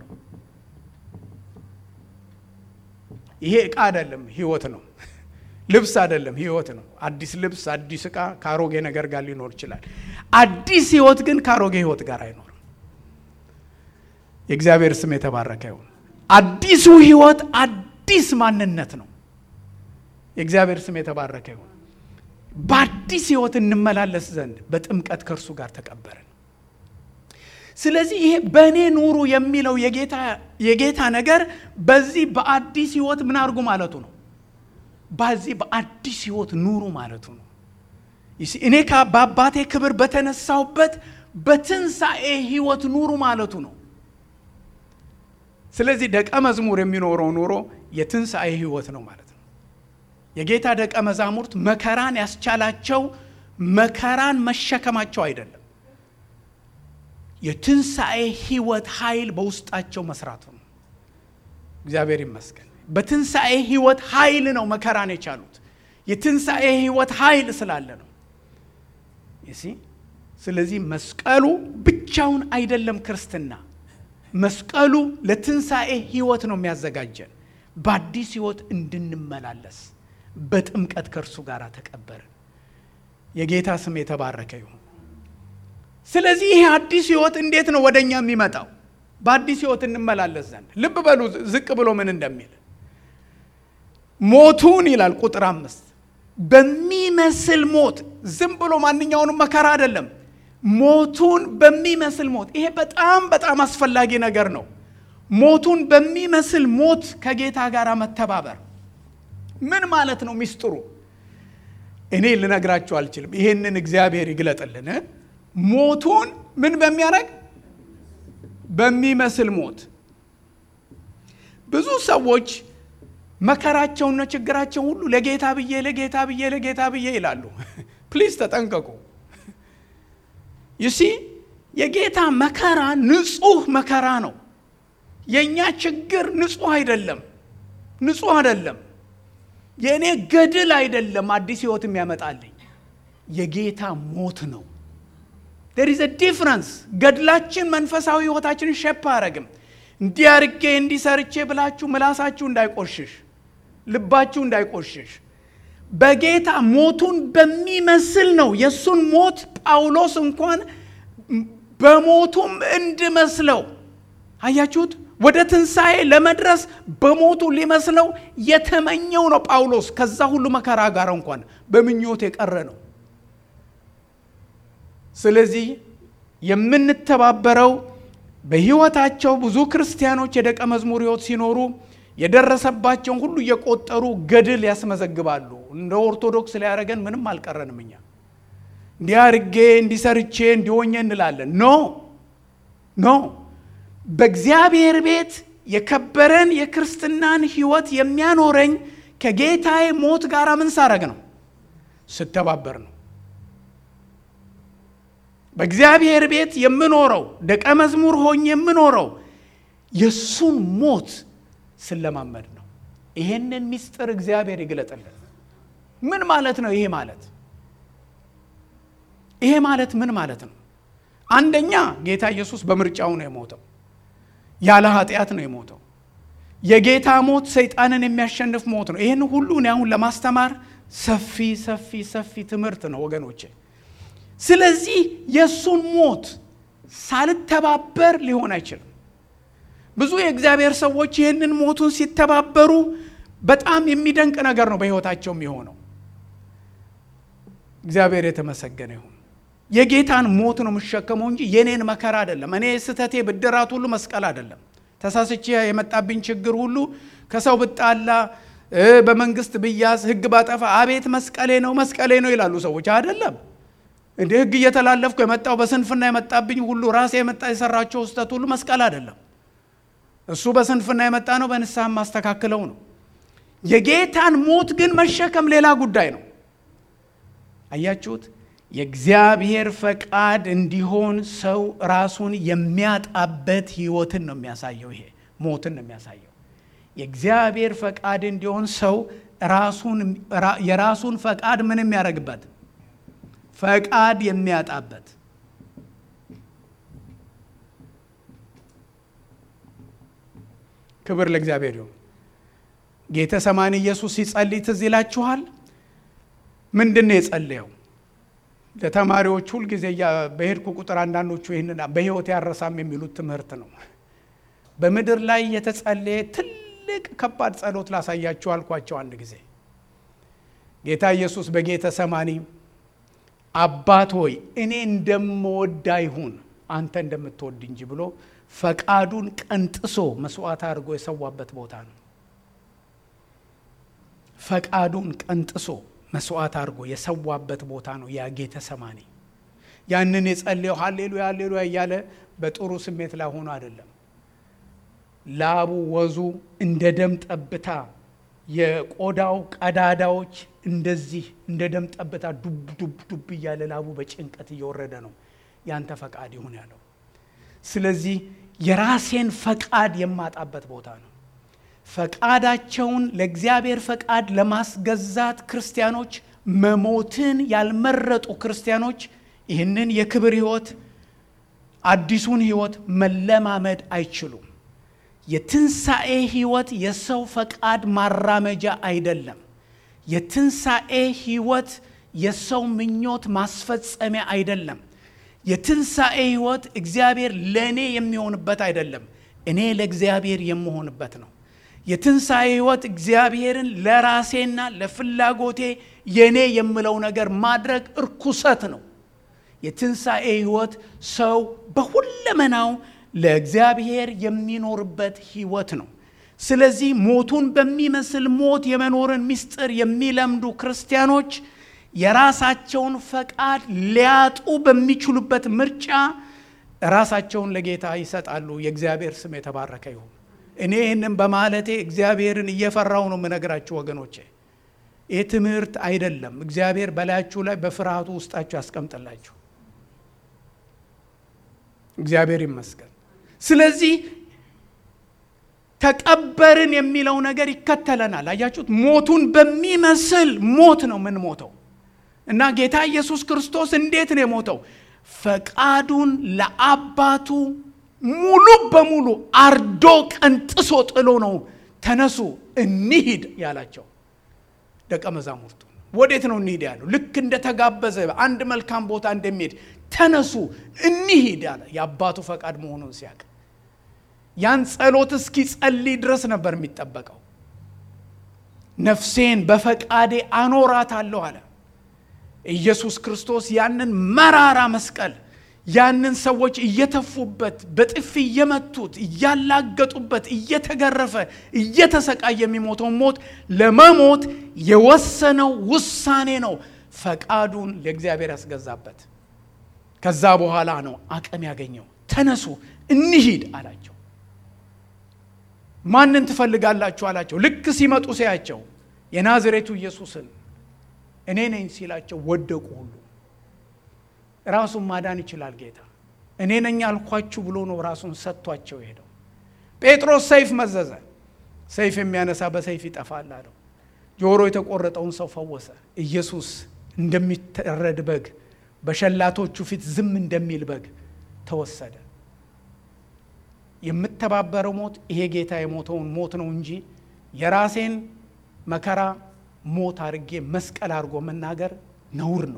ይሄ ዕቃ አይደለም፣ ህይወት ነው። ልብስ አይደለም፣ ህይወት ነው። አዲስ ልብስ፣ አዲስ ዕቃ ከአሮጌ ነገር ጋር ሊኖር ይችላል። አዲስ ህይወት ግን ከአሮጌ ህይወት ጋር አይኖርም። የእግዚአብሔር ስም የተባረከ ይሁን። አዲሱ ህይወት አዲስ ማንነት ነው። የእግዚአብሔር ስም የተባረከ ይሁን። በአዲስ ህይወት እንመላለስ ዘንድ በጥምቀት ከእርሱ ጋር ተቀበርን። ስለዚህ ይሄ በእኔ ኑሩ የሚለው የጌታ የጌታ ነገር በዚህ በአዲስ ህይወት ምን አድርጉ ማለቱ ነው። በዚህ በአዲስ ህይወት ኑሩ ማለቱ ነው። እኔ ከአባቴ ክብር በተነሳውበት በትንሣኤ ህይወት ኑሩ ማለቱ ነው። ስለዚህ ደቀ መዝሙር የሚኖረው ኑሮ የትንሣኤ ህይወት ነው ማለት ነው። የጌታ ደቀ መዛሙርት መከራን ያስቻላቸው መከራን መሸከማቸው አይደለም፣ የትንሣኤ ሕይወት ኃይል በውስጣቸው መስራቱ ነው። እግዚአብሔር ይመስገን። በትንሣኤ ሕይወት ኃይል ነው መከራን የቻሉት። የትንሣኤ ሕይወት ኃይል ስላለ ነው። እሺ፣ ስለዚህ መስቀሉ ብቻውን አይደለም ክርስትና። መስቀሉ ለትንሣኤ ሕይወት ነው የሚያዘጋጀን። በአዲስ ሕይወት እንድንመላለስ በጥምቀት ከእርሱ ጋር ተቀበርን። የጌታ ስም የተባረከ ይሁን። ስለዚህ ይሄ አዲስ ሕይወት እንዴት ነው ወደኛ የሚመጣው? በአዲስ ሕይወት እንመላለስ ዘንድ ልብ በሉ ዝቅ ብሎ ምን እንደሚል ሞቱን ይላል ቁጥር አምስት በሚመስል ሞት። ዝም ብሎ ማንኛውንም መከራ አይደለም፣ ሞቱን በሚመስል ሞት። ይሄ በጣም በጣም አስፈላጊ ነገር ነው። ሞቱን በሚመስል ሞት ከጌታ ጋር መተባበር ምን ማለት ነው? ሚስጥሩ እኔ ልነግራችሁ አልችልም። ይሄንን እግዚአብሔር ይግለጥልን። ሞቱን ምን በሚያደርግ በሚመስል ሞት። ብዙ ሰዎች መከራቸውና ችግራቸውን ሁሉ ለጌታ ብዬ ለጌታ ብዬ ለጌታ ብዬ ይላሉ። ፕሊዝ ተጠንቀቁ። ይሲ የጌታ መከራ ንጹህ መከራ ነው። የኛ ችግር ንጹህ አይደለም፣ ንጹህ አይደለም። የኔ ገድል አይደለም አዲስ ሕይወት የሚያመጣልኝ፣ የጌታ ሞት ነው። there is a difference። ገድላችን መንፈሳዊ ሕይወታችንን ሸፕ አያረግም። እንዲያርጌ እንዲሰርቼ ብላችሁ ምላሳችሁ እንዳይቆሽሽ፣ ልባችሁ እንዳይቆሽሽ። በጌታ ሞቱን በሚመስል ነው። የሱን ሞት ጳውሎስ እንኳን በሞቱም እንድመስለው አያችሁት። ወደ ትንሣኤ ለመድረስ በሞቱ ሊመስለው የተመኘው ነው ጳውሎስ። ከዛ ሁሉ መከራ ጋር እንኳን በምኞት የቀረ ነው። ስለዚህ የምንተባበረው በሕይወታቸው ብዙ ክርስቲያኖች የደቀ መዝሙር ሕይወት ሲኖሩ የደረሰባቸውን ሁሉ እየቆጠሩ ገድል ያስመዘግባሉ። እንደ ኦርቶዶክስ ሊያረገን ምንም አልቀረንም። እኛ እንዲያርጌ እንዲሰርቼ እንዲሆኜ እንላለን። ኖ ኖ በእግዚአብሔር ቤት የከበረን የክርስትናን ሕይወት የሚያኖረኝ ከጌታዬ ሞት ጋር ምን ሳረግ ነው? ስተባበር ነው። በእግዚአብሔር ቤት የምኖረው ደቀ መዝሙር ሆኜ የምኖረው የሱን ሞት ስለማመድ ነው። ይሄንን ሚስጥር እግዚአብሔር ይግለጥልን። ምን ማለት ነው ይሄ ማለት? ይሄ ማለት ምን ማለት ነው? አንደኛ ጌታ ኢየሱስ በምርጫው ነው የሞተው። ያለ ኃጢአት ነው የሞተው። የጌታ ሞት ሰይጣንን የሚያሸንፍ ሞት ነው። ይሄን ሁሉ ነው አሁን ለማስተማር ሰፊ ሰፊ ሰፊ ትምህርት ነው ወገኖቼ። ስለዚህ የሱን ሞት ሳልተባበር ሊሆን አይችልም። ብዙ የእግዚአብሔር ሰዎች ይህንን ሞቱን ሲተባበሩ በጣም የሚደንቅ ነገር ነው በሕይወታቸው የሚሆነው። እግዚአብሔር የተመሰገነ ይሁን። የጌታን ሞት ነው የምሸከመው እንጂ የኔን መከራ አይደለም። እኔ ስተቴ ብድራት ሁሉ መስቀል አይደለም። ተሳስቼ የመጣብኝ ችግር ሁሉ ከሰው ብጣላ በመንግስት ብያዝ ሕግ ባጠፋ አቤት መስቀሌ ነው መስቀሌ ነው ይላሉ ሰዎች። አይደለም። እንደ ሕግ እየተላለፍኩ የመጣው በስንፍና የመጣብኝ ሁሉ ራሴ የመጣ የሰራቸው ስተት ሁሉ መስቀል አይደለም። እሱ በስንፍና የመጣ ነው፣ በንስሐ ማስተካከለው ነው። የጌታን ሞት ግን መሸከም ሌላ ጉዳይ ነው። አያችሁት? የእግዚአብሔር ፈቃድ እንዲሆን ሰው ራሱን የሚያጣበት ሕይወትን ነው የሚያሳየው። ይሄ ሞትን ነው የሚያሳየው። የእግዚአብሔር ፈቃድ እንዲሆን ሰው ራሱን የራሱን ፈቃድ ምን የሚያደርግበት ፈቃድ የሚያጣበት። ክብር ለእግዚአብሔር ይሁን። ጌተሰማኒ ኢየሱስ ሲጸልይ ትዝ ይላችኋል። ምንድነው የጸለየው? ለተማሪዎች ሁሉ ጊዜ በሄድኩ ቁጥር አንዳንዶቹ ይሄንን በሕይወት ያረሳም የሚሉት ትምህርት ነው። በምድር ላይ የተጸለየ ትልቅ ከባድ ጸሎት ላሳያችሁ አልኳቸው አንድ ጊዜ። ጌታ ኢየሱስ በጌተሰማኒ አባት ሆይ እኔ እንደምወድ አይሁን አንተ እንደምትወድ እንጂ ብሎ ፈቃዱን ቀንጥሶ መስዋዕት አድርጎ የሰዋበት ቦታ ነው። ፈቃዱን ቀንጥሶ መስዋዕት አድርጎ የሰዋበት ቦታ ነው ያ ጌተሰማኒ። ያንን የጸለየው ሃሌሉያ ሃሌሉያ እያለ በጥሩ ስሜት ላይ ሆኖ አይደለም። ላቡ ወዙ እንደ ደም ጠብታ የቆዳው ቀዳዳዎች እንደዚህ እንደ ደም ጠብታ ዱብ ዱብ ዱብ እያለ ላቡ በጭንቀት እየወረደ ነው። ያንተ ፈቃድ ይሁን ያለው። ስለዚህ የራሴን ፈቃድ የማጣበት ቦታ ነው። ፈቃዳቸውን ለእግዚአብሔር ፈቃድ ለማስገዛት ክርስቲያኖች መሞትን ያልመረጡ ክርስቲያኖች ይህንን የክብር ሕይወት አዲሱን ሕይወት መለማመድ አይችሉም። የትንሣኤ ሕይወት የሰው ፈቃድ ማራመጃ አይደለም። የትንሣኤ ሕይወት የሰው ምኞት ማስፈጸሚያ አይደለም። የትንሣኤ ሕይወት እግዚአብሔር ለእኔ የሚሆንበት አይደለም፣ እኔ ለእግዚአብሔር የምሆንበት ነው። የትንሣኤ ሕይወት እግዚአብሔርን ለራሴና ለፍላጎቴ የኔ የምለው ነገር ማድረግ እርኩሰት ነው። የትንሣኤ ሕይወት ሰው በሁለመናው ለእግዚአብሔር የሚኖርበት ሕይወት ነው። ስለዚህ ሞቱን በሚመስል ሞት የመኖርን ምስጢር የሚለምዱ ክርስቲያኖች የራሳቸውን ፈቃድ ሊያጡ በሚችሉበት ምርጫ ራሳቸውን ለጌታ ይሰጣሉ። የእግዚአብሔር ስም የተባረከ ይሁን። እኔ ይህንን በማለቴ እግዚአብሔርን እየፈራው ነው የምነግራችሁ ወገኖቼ። ይህ ትምህርት አይደለም። እግዚአብሔር በላያችሁ ላይ በፍርሃቱ ውስጣችሁ ያስቀምጥላችሁ። እግዚአብሔር ይመስገን። ስለዚህ ተቀበርን የሚለው ነገር ይከተለናል። አያችሁት? ሞቱን በሚመስል ሞት ነው ምን ሞተው እና ጌታ ኢየሱስ ክርስቶስ እንዴት ነው የሞተው? ፈቃዱን ለአባቱ ሙሉ በሙሉ አርዶ ቀንጥሶ ጥሎ ነው ተነሱ እንሂድ ያላቸው ደቀ መዛሙርቱ። ወዴት ነው እንሂድ ያለው? ልክ እንደተጋበዘ አንድ መልካም ቦታ እንደሚሄድ ተነሱ እንሂድ ያለ የአባቱ ፈቃድ መሆኑን ሲያውቅ ያን ጸሎት እስኪ ጸልይ ድረስ ነበር የሚጠበቀው። ነፍሴን በፈቃዴ አኖራታለሁ አለ ኢየሱስ ክርስቶስ። ያንን መራራ መስቀል ያንን ሰዎች እየተፉበት በጥፊ እየመቱት እያላገጡበት እየተገረፈ እየተሰቃየ የሚሞተው ሞት ለመሞት የወሰነው ውሳኔ ነው። ፈቃዱን ለእግዚአብሔር ያስገዛበት። ከዛ በኋላ ነው አቅም ያገኘው። ተነሱ እንሂድ አላቸው። ማንን ትፈልጋላችሁ አላቸው። ልክ ሲመጡ ሲያቸው የናዝሬቱ ኢየሱስን እኔ ነኝ ሲላቸው ወደቁ ሁሉ። ራሱን ማዳን ይችላል ጌታ። እኔ ነኝ አልኳችሁ ብሎ ነው ራሱን ሰጥቷቸው ሄደው። ጴጥሮስ ሰይፍ መዘዘ። ሰይፍ የሚያነሳ በሰይፍ ይጠፋል አለው። ጆሮ የተቆረጠውን ሰው ፈወሰ። ኢየሱስ እንደሚታረድ በግ በሸላቶቹ ፊት ዝም እንደሚል በግ ተወሰደ። የምተባበረው ሞት ይሄ ጌታ የሞተውን ሞት ነው እንጂ የራሴን መከራ ሞት አድርጌ መስቀል አድርጎ መናገር ነውር ነው።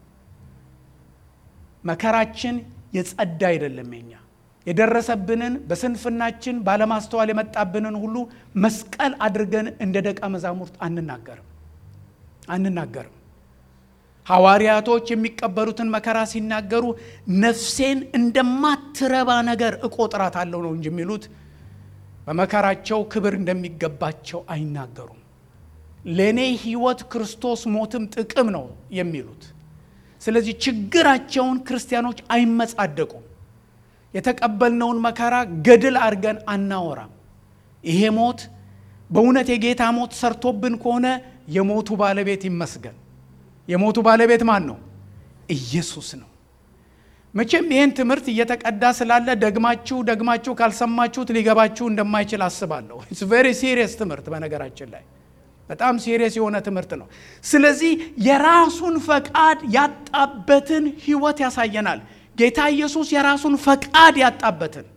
መከራችን የጸዳ አይደለም። የኛ የደረሰብንን በስንፍናችን ባለማስተዋል የመጣብንን ሁሉ መስቀል አድርገን እንደ ደቀ መዛሙርት አንናገርም አንናገርም። ሐዋርያቶች የሚቀበሉትን መከራ ሲናገሩ ነፍሴን እንደማትረባ ነገር እቆጥራታለሁ ነው እንጂ የሚሉት በመከራቸው ክብር እንደሚገባቸው አይናገሩም። ለኔ ሕይወት ክርስቶስ ሞትም ጥቅም ነው የሚሉት። ስለዚህ ችግራቸውን ክርስቲያኖች አይመጻደቁም። የተቀበልነውን መከራ ገድል አድርገን አናወራም። ይሄ ሞት በእውነት የጌታ ሞት ሰርቶብን ከሆነ የሞቱ ባለቤት ይመስገን። የሞቱ ባለቤት ማን ነው? ኢየሱስ ነው። መቼም ይህን ትምህርት እየተቀዳ ስላለ ደግማችሁ ደግማችሁ ካልሰማችሁት ሊገባችሁ እንደማይችል አስባለሁ። ኢትስ ቬሪ ሲሪየስ ትምህርት፣ በነገራችን ላይ በጣም ሲሪየስ የሆነ ትምህርት ነው። ስለዚህ የራሱን ፈቃድ ያጣበትን ሕይወት ያሳየናል። ጌታ ኢየሱስ የራሱን ፈቃድ ያጣበትን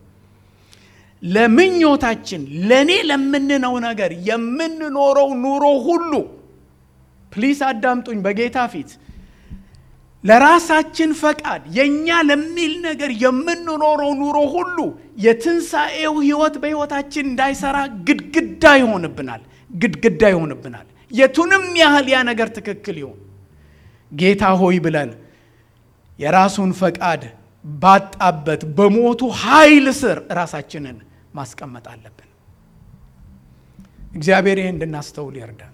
ለምኞታችን ለኔ ለምንነው ነገር የምንኖረው ኑሮ ሁሉ ፕሊስ አዳምጡኝ በጌታ ፊት ለራሳችን ፈቃድ የኛ ለሚል ነገር የምንኖረው ኑሮ ሁሉ የትንሣኤው ሕይወት በሕይወታችን እንዳይሰራ ግድግዳ ይሆንብናል ግድግዳ ይሆንብናል። የቱንም ያህል ያ ነገር ትክክል ይሁን ጌታ ሆይ ብለን የራሱን ፈቃድ ባጣበት በሞቱ ኃይል ስር ራሳችንን ማስቀመጥ አለብን። እግዚአብሔር ይህን እንድናስተውል ይርዳን።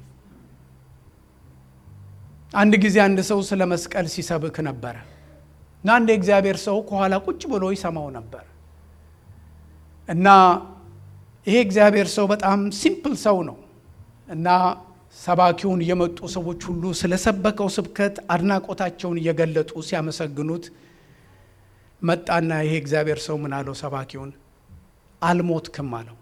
አንድ ጊዜ አንድ ሰው ስለ መስቀል ሲሰብክ ነበር እና አንድ እግዚአብሔር ሰው ከኋላ ቁጭ ብሎ ይሰማው ነበር እና ይሄ እግዚአብሔር ሰው በጣም ሲምፕል ሰው ነው እና ሰባኪውን የመጡ ሰዎች ሁሉ ስለሰበከው ስብከት አድናቆታቸውን እየገለጡ ሲያመሰግኑት መጣና ይሄ እግዚአብሔር ሰው ምን አለው ሰባኪውን? አልሞትክም አለው።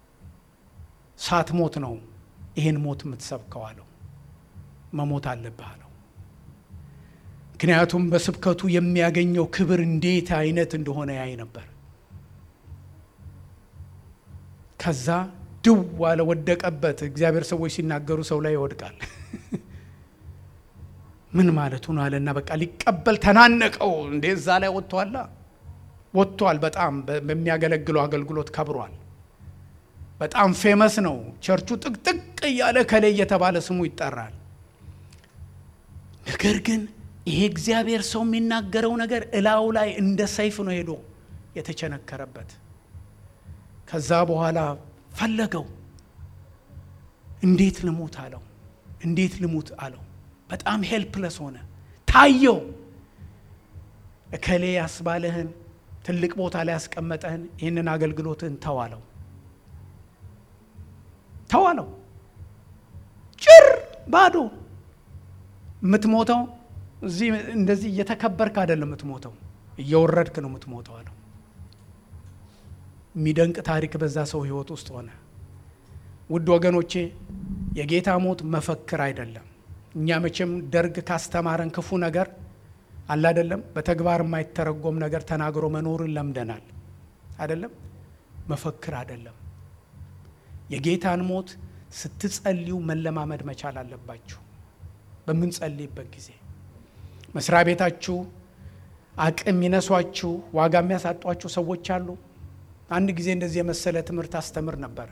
ሳትሞት ነው ይሄን ሞት የምትሰብከው አለው። መሞት አለብህ አለው። ምክንያቱም በስብከቱ የሚያገኘው ክብር እንዴት አይነት እንደሆነ ያይ ነበር። ከዛ ድው አለ፣ ወደቀበት። እግዚአብሔር ሰዎች ሲናገሩ ሰው ላይ ይወድቃል። ምን ማለቱ ነው አለና በቃ ሊቀበል ተናነቀው። እንዴ እዛ ላይ ወጥቷል ወጥቷል። በጣም በሚያገለግለው አገልግሎት ከብሯል። በጣም ፌመስ ነው። ቸርቹ ጥቅጥቅ እያለ ከለ እየተባለ ስሙ ይጠራል። ነገር ግን ይሄ እግዚአብሔር ሰው የሚናገረው ነገር እላው ላይ እንደ ሰይፍ ነው ሄዶ የተቸነከረበት። ከዛ በኋላ ፈለገው። እንዴት ልሙት አለው። እንዴት ልሙት አለው። በጣም ሄልፕለስ ሆነ። ታየው። እከሌ ያስባለህን ትልቅ ቦታ ላይ ያስቀመጠህን ይህንን አገልግሎትን ተዋለው ተዋለው። ጭር ባዶ። የምትሞተው እዚህ እንደዚህ እየተከበርክ አይደለም የምትሞተው፣ እየወረድክ ነው የምትሞተው አለው። የሚደንቅ ታሪክ በዛ ሰው ህይወት ውስጥ ሆነ። ውድ ወገኖቼ የጌታ ሞት መፈክር አይደለም። እኛ መቼም ደርግ ካስተማረን ክፉ ነገር አለ አይደለም፣ በተግባር የማይተረጎም ነገር ተናግሮ መኖርን ለምደናል አይደለም። መፈክር አይደለም። የጌታን ሞት ስትጸልዩ መለማመድ መቻል አለባችሁ። በምንጸልይበት ጊዜ መስሪያ ቤታችሁ አቅም ይነሷችሁ፣ ዋጋ የሚያሳጧችሁ ሰዎች አሉ። አንድ ጊዜ እንደዚህ የመሰለ ትምህርት አስተምር ነበር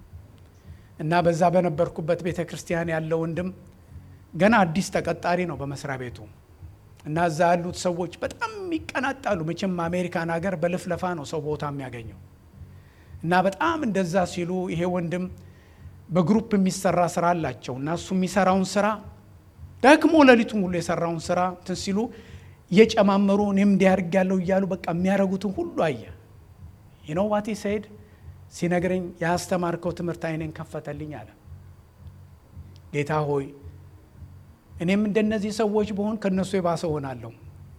እና በዛ በነበርኩበት ቤተክርስቲያን ያለው ወንድም ገና አዲስ ተቀጣሪ ነው በመስሪያ ቤቱ እና እዛ ያሉት ሰዎች በጣም ይቀናጣሉ። መቼም አሜሪካን ሀገር በልፍለፋ ነው ሰው ቦታ የሚያገኘው እና በጣም እንደዛ ሲሉ ይሄ ወንድም በግሩፕ የሚሰራ ስራ አላቸው እና እሱ የሚሰራውን ስራ ደግሞ ለሊቱን ሁሉ የሰራውን ስራ እንትን ሲሉ እየጨማመሩ እኔም እንዲያርግ ያለው እያሉ በቃ የሚያረጉትን ሁሉ አየ። you know what he said? ሲነግረኝ ያስተማርከው ትምህርት አይኔን ከፈተልኝ አለ። ጌታ ሆይ እኔም እንደነዚህ ሰዎች በሆን ከነሱ የባሰ ሆናለሁ፣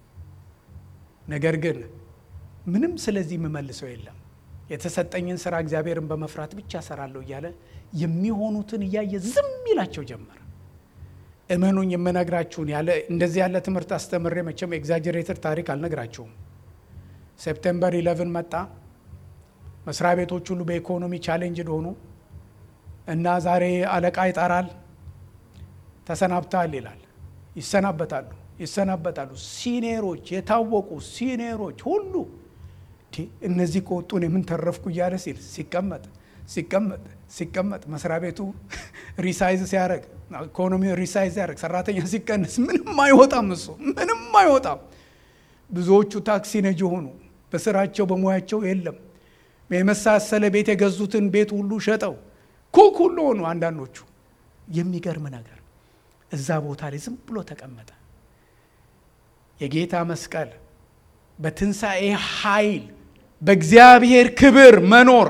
ነገር ግን ምንም ስለዚህ የምመልሰው የለም፣ የተሰጠኝን ስራ እግዚአብሔርን በመፍራት ብቻ ሰራለሁ እያለ የሚሆኑትን እያየ ዝም ይላቸው ጀመረ። እመኑኝ የምነግራችሁን ያለ እንደዚህ ያለ ትምህርት አስተምሬ መቼም ኤግዛጀሬተር ታሪክ አልነግራችሁም። ሴፕቴምበር ኢሌቨን መጣ። መስሪያ ቤቶች ሁሉ በኢኮኖሚ ቻሌንጅ ሆኑ እና ዛሬ አለቃ ይጣራል፣ ተሰናብታል ይላል። ይሰናበታሉ ይሰናበታሉ ሲኒየሮች፣ የታወቁ ሲኒየሮች ሁሉ እነዚህ ከወጡን የምን ተረፍኩ እያለ ሲል ሲቀመጥ ሲቀመጥ ሲቀመጥ መስሪያ ቤቱ ሪሳይዝ ሲያደርግ፣ ኢኮኖሚ ሪሳይዝ ሲያደርግ፣ ሰራተኛ ሲቀንስ ምንም አይወጣም። እሱ ምንም አይወጣም። ብዙዎቹ ታክሲ ነጂ ሆኑ። በስራቸው በሙያቸው የለም። የመሳሰለ ቤት የገዙትን ቤት ሁሉ ሸጠው ኩክ ሁሉ ሆኑ አንዳንዶቹ። የሚገርም ነገር እዛ ቦታ ላይ ዝም ብሎ ተቀመጠ። የጌታ መስቀል በትንሣኤ ኃይል በእግዚአብሔር ክብር መኖር፣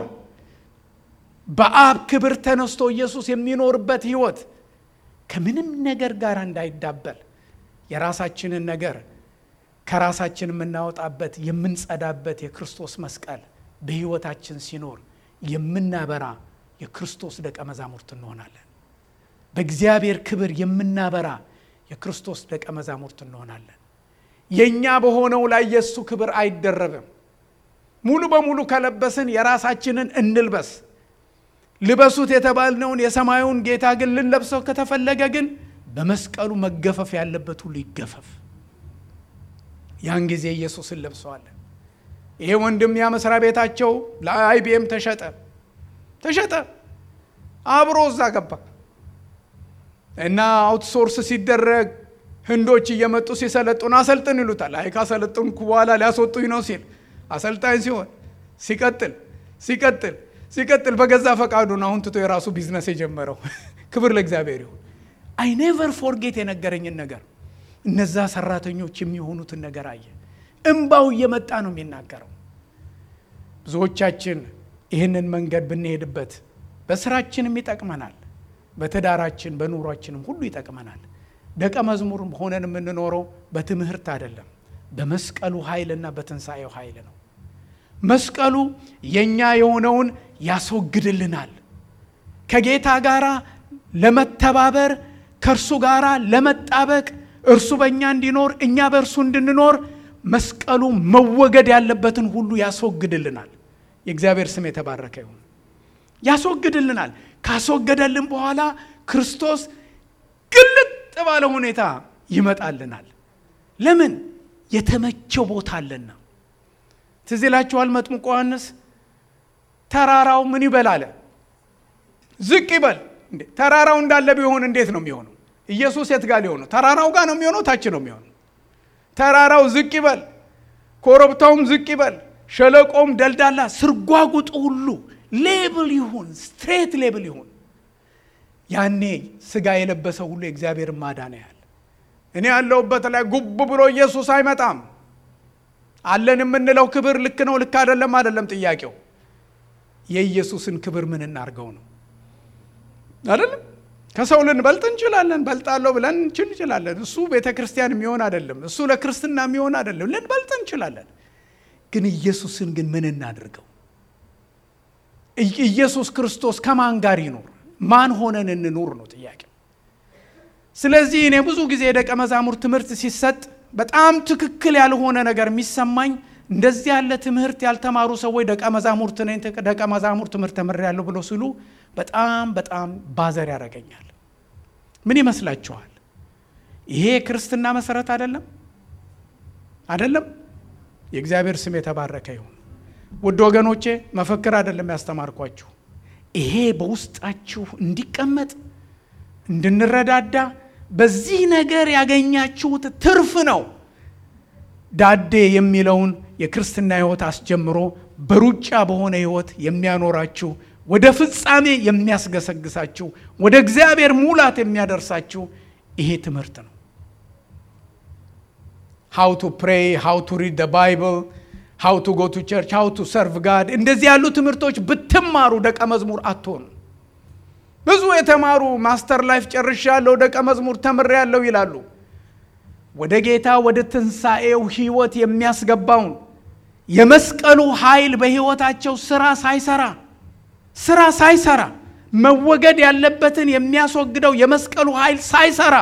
በአብ ክብር ተነስቶ ኢየሱስ የሚኖርበት ህይወት ከምንም ነገር ጋር እንዳይዳበል የራሳችንን ነገር ከራሳችን የምናወጣበት የምንጸዳበት የክርስቶስ መስቀል በህይወታችን ሲኖር የምናበራ የክርስቶስ ደቀ መዛሙርት እንሆናለን። በእግዚአብሔር ክብር የምናበራ የክርስቶስ ደቀ መዛሙርት እንሆናለን። የኛ በሆነው ላይ የሱ ክብር አይደረብም። ሙሉ በሙሉ ከለበስን የራሳችንን እንልበስ። ልበሱት የተባልነውን የሰማዩን ጌታ ግን ልንለብሰው ከተፈለገ ግን በመስቀሉ መገፈፍ ያለበት ሁሉ ይገፈፍ። ያን ጊዜ ኢየሱስን ለብሰዋለን። ይሄ ወንድም ያ መስሪያ ቤታቸው ለአይቢኤም ተሸጠ ተሸጠ አብሮ እዛ ገባ እና አውትሶርስ ሲደረግ ህንዶች እየመጡ ሲሰለጡን አሰልጥን ይሉታል። አይ ካሰለጥንኩ በኋላ ሊያስወጡኝ ነው ሲል አሰልጣኝ ሲሆን ሲቀጥል ሲቀጥል ሲቀጥል በገዛ ፈቃዱ ነው አሁን ትቶ የራሱ ቢዝነስ የጀመረው። ክብር ለእግዚአብሔር ይሁን። አይ ኔቨር ፎርጌት የነገረኝን ነገር፣ እነዛ ሰራተኞች የሚሆኑትን ነገር አየ። እንባው እየመጣ ነው የሚናገረው። ብዙዎቻችን ይህንን መንገድ ብንሄድበት በስራችንም ይጠቅመናል፣ በትዳራችን በኑሯችንም ሁሉ ይጠቅመናል። ደቀ መዝሙር ሆነን የምንኖረው በትምህርት አይደለም፣ በመስቀሉ ኃይልና በትንሣኤው ኃይል ነው። መስቀሉ የኛ የሆነውን ያስወግድልናል። ከጌታ ጋራ ለመተባበር ከእርሱ ጋራ ለመጣበቅ እርሱ በእኛ እንዲኖር እኛ በእርሱ እንድንኖር መስቀሉ መወገድ ያለበትን ሁሉ ያስወግድልናል። የእግዚአብሔር ስም የተባረከ ይሁን። ያስወግድልናል። ካስወገደልን በኋላ ክርስቶስ ግልጥ ባለ ሁኔታ ይመጣልናል። ለምን? የተመቸው ቦታ አለና። ትዝ ይላችኋል መጥምቁ ዮሐንስ ተራራው ምን ይበል አለ? ዝቅ ይበል። እንዴ ተራራው እንዳለ ቢሆን እንዴት ነው የሚሆነው? ኢየሱስ የት ጋር ሊሆነው? ተራራው ጋር ነው የሚሆነው? ታች ነው የሚሆነው? ተራራው ዝቅ ይበል፣ ኮረብታውም ዝቅ ይበል፣ ሸለቆም ደልዳላ ስርጓጉጡ ሁሉ ሌብል ይሁን፣ ስትሬት ሌብል ይሁን። ያኔ ስጋ የለበሰው ሁሉ የእግዚአብሔር ማዳን ያያል። እኔ ያለሁበት ላይ ጉብ ብሎ ኢየሱስ አይመጣም። አለን የምንለው ክብር ልክ ነው ልክ አይደለም አይደለም ጥያቄው። የኢየሱስን ክብር ምን እናርገው ነው አይደለም? ከሰው ልንበልጥ እንችላለን፣ በልጣለሁ ብለን እንችላለን። እሱ ቤተክርስቲያን የሚሆን አይደለም፣ እሱ ለክርስትና የሚሆን አይደለም። ልንበልጥ እንችላለን። ግን ኢየሱስን ግን ምን እናድርገው? ኢየሱስ ክርስቶስ ከማን ጋር ይኖር? ማን ሆነን እንኑር ነው ጥያቄው። ስለዚህ እኔ ብዙ ጊዜ ደቀ መዛሙርት ትምህርት ሲሰጥ በጣም ትክክል ያልሆነ ነገር የሚሰማኝ እንደዚህ ያለ ትምህርት ያልተማሩ ሰዎች ደቀ መዛሙርት ነኝ ደቀ መዛሙርት ትምህርት ተምሬያለሁ ብሎ ሲሉ በጣም በጣም ባዘር ያደርገኛል። ምን ይመስላችኋል? ይሄ ክርስትና መሰረት አይደለም አይደለም? የእግዚአብሔር ስም የተባረከ ይሁን። ውድ ወገኖቼ መፈክር አይደለም ያስተማርኳችሁ። ይሄ በውስጣችሁ እንዲቀመጥ እንድንረዳዳ በዚህ ነገር ያገኛችሁት ትርፍ ነው። ዳዴ የሚለውን የክርስትና ሕይወት አስጀምሮ በሩጫ በሆነ ሕይወት የሚያኖራችሁ ወደ ፍጻሜ የሚያስገሰግሳችሁ ወደ እግዚአብሔር ሙላት የሚያደርሳችሁ ይሄ ትምህርት ነው። how to pray, how to read the Bible, how to go to church, how to serve God እንደዚህ ያሉ ትምህርቶች ብትማሩ ደቀ መዝሙር አትሆኑ። ብዙ የተማሩ ማስተር ላይፍ ጨርሻለሁ ደቀ መዝሙር ተምሬያለሁ ይላሉ። ወደ ጌታ ወደ ትንሣኤው ሕይወት የሚያስገባውን የመስቀሉ ኃይል በሕይወታቸው ስራ ሳይሰራ ስራ ሳይሰራ መወገድ ያለበትን የሚያስወግደው የመስቀሉ ኃይል ሳይሰራ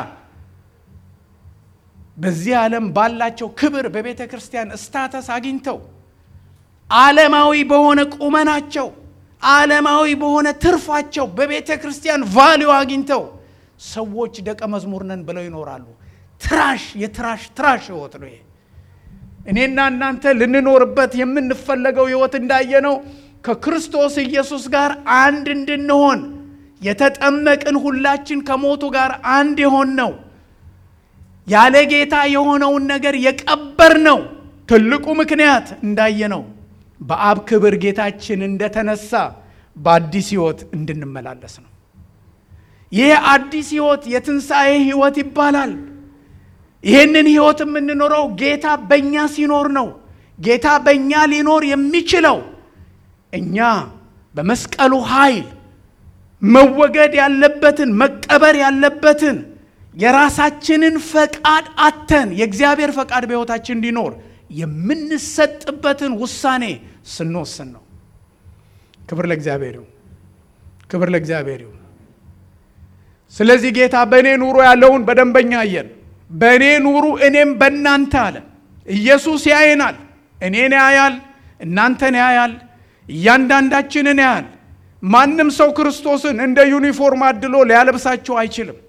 በዚህ ዓለም ባላቸው ክብር በቤተ ክርስቲያን ስታተስ አግኝተው ዓለማዊ በሆነ ቁመናቸው ዓለማዊ በሆነ ትርፋቸው በቤተ ክርስቲያን ቫልዩ አግኝተው ሰዎች ደቀ መዝሙር ነን ብለው ይኖራሉ። ትራሽ የትራሽ ትራሽ ሕይወት ነው ይሄ። እኔና እናንተ ልንኖርበት የምንፈልገው ሕይወት እንዳየነው ከክርስቶስ ኢየሱስ ጋር አንድ እንድንሆን የተጠመቅን ሁላችን ከሞቱ ጋር አንድ የሆን ነው። ያለ ጌታ የሆነውን ነገር የቀበር ነው። ትልቁ ምክንያት እንዳየነው በአብ ክብር ጌታችን እንደተነሳ በአዲስ ሕይወት እንድንመላለስ ነው። ይህ አዲስ ሕይወት የትንሣኤ ሕይወት ይባላል። ይህንን ሕይወት የምንኖረው ጌታ በእኛ ሲኖር ነው። ጌታ በእኛ ሊኖር የሚችለው እኛ በመስቀሉ ኃይል መወገድ ያለበትን መቀበር ያለበትን የራሳችንን ፈቃድ አተን የእግዚአብሔር ፈቃድ በሕይወታችን እንዲኖር የምንሰጥበትን ውሳኔ ስንወስን ነው። ክብር ለእግዚአብሔር ይሁን። ክብር ለእግዚአብሔር ይሁን። ስለዚህ ጌታ በእኔ ኑሮ ያለውን በደንበኛ አየን። በእኔ ኑሩ እኔም በእናንተ አለ። ኢየሱስ ያየናል፣ እኔን ያያል፣ እናንተን ያያል፣ እያንዳንዳችንን ያያል። ማንም ሰው ክርስቶስን እንደ ዩኒፎርም አድሎ ሊያለብሳቸው አይችልም።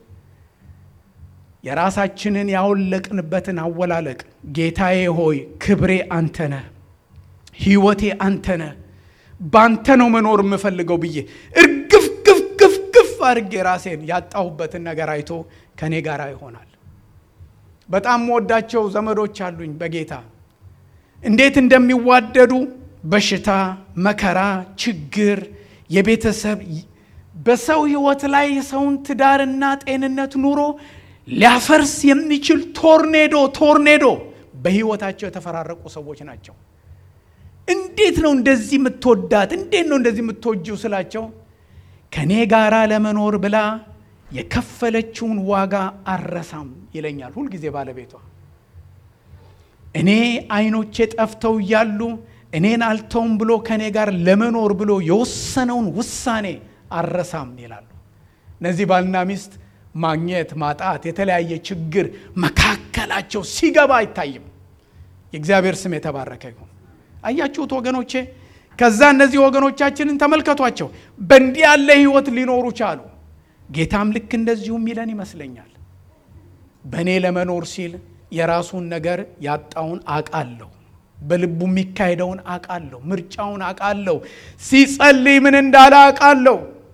የራሳችንን ያወለቅንበትን አወላለቅ ጌታዬ ሆይ ክብሬ አንተ ነህ፣ ሕይወቴ አንተ ነህ፣ ባንተ ነው መኖር የምፈልገው ብዬ እርግፍ ግፍ ግፍ ግፍ አድርጌ ራሴን ያጣሁበትን ነገር አይቶ ከኔ ጋር ይሆናል። በጣም ወዳቸው ዘመዶች አሉኝ በጌታ እንዴት እንደሚዋደዱ በሽታ፣ መከራ፣ ችግር፣ የቤተሰብ በሰው ሕይወት ላይ የሰውን ትዳርና ጤንነት ኑሮ ሊያፈርስ የሚችል ቶርኔዶ ቶርኔዶ በሕይወታቸው የተፈራረቁ ሰዎች ናቸው። እንዴት ነው እንደዚህ የምትወዳት እንዴት ነው እንደዚህ የምትወጂው ስላቸው ከኔ ጋራ ለመኖር ብላ የከፈለችውን ዋጋ አረሳም ይለኛል ሁልጊዜ ባለቤቷ። እኔ አይኖቼ ጠፍተው እያሉ እኔን አልተውም ብሎ ከኔ ጋር ለመኖር ብሎ የወሰነውን ውሳኔ አረሳም ይላሉ። እነዚህ ባልና ሚስት ማግኘት ማጣት የተለያየ ችግር መካከላቸው ሲገባ አይታይም። የእግዚአብሔር ስም የተባረከ ይሁን። አያችሁት ወገኖቼ? ከዛ እነዚህ ወገኖቻችንን ተመልከቷቸው፣ በእንዲህ ያለ ህይወት ሊኖሩ ቻሉ። ጌታም ልክ እንደዚሁ የሚለን ይመስለኛል። በእኔ ለመኖር ሲል የራሱን ነገር ያጣውን አቃለሁ፣ በልቡ የሚካሄደውን አቃለሁ፣ ምርጫውን አቃለሁ፣ ሲጸልይ ምን እንዳለ አቃለሁ።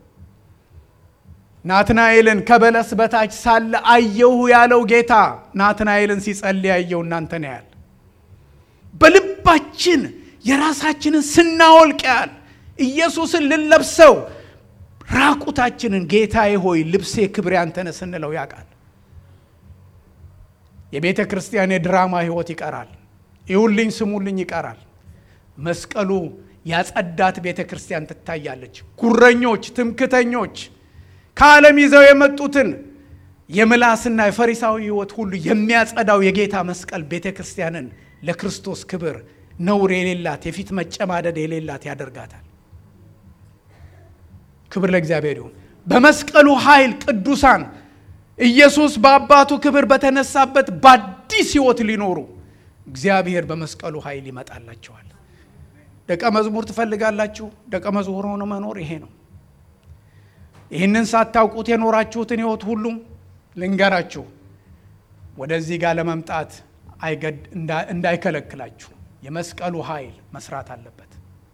ናትናኤልን ከበለስ በታች ሳለ አየሁ ያለው ጌታ ናትናኤልን ሲጸልይ አየው። እናንተ ነው ያል በልባችን የራሳችንን ስናወልቅ ያል ኢየሱስን ልንለብሰው ራቁታችንን ጌታዬ ሆይ ልብሴ ክብሬ አንተ ነህ ስንለው ያቃል። የቤተ ክርስቲያን የድራማ ህይወት ይቀራል። ይሁንልኝ ስሙልኝ ይቀራል። መስቀሉ ያጸዳት ቤተ ክርስቲያን ትታያለች። ጉረኞች፣ ትምክተኞች ከዓለም ይዘው የመጡትን የምላስና የፈሪሳዊ ህይወት ሁሉ የሚያጸዳው የጌታ መስቀል ቤተ ክርስቲያንን ለክርስቶስ ክብር ነውር የሌላት የፊት መጨማደድ የሌላት ያደርጋታል። ክብር ለእግዚአብሔር ይሁን። በመስቀሉ ኃይል ቅዱሳን ኢየሱስ በአባቱ ክብር በተነሳበት በአዲስ ህይወት ሊኖሩ እግዚአብሔር በመስቀሉ ኃይል ይመጣላቸዋል። ደቀ መዝሙር ትፈልጋላችሁ? ደቀ መዝሙር ሆኖ መኖር ይሄ ነው። ይህንን ሳታውቁት የኖራችሁትን ህይወት ሁሉ ልንገራችሁ፣ ወደዚህ ጋር ለመምጣት አይገድ እንዳይከለክላችሁ የመስቀሉ ኃይል መስራት አለበት።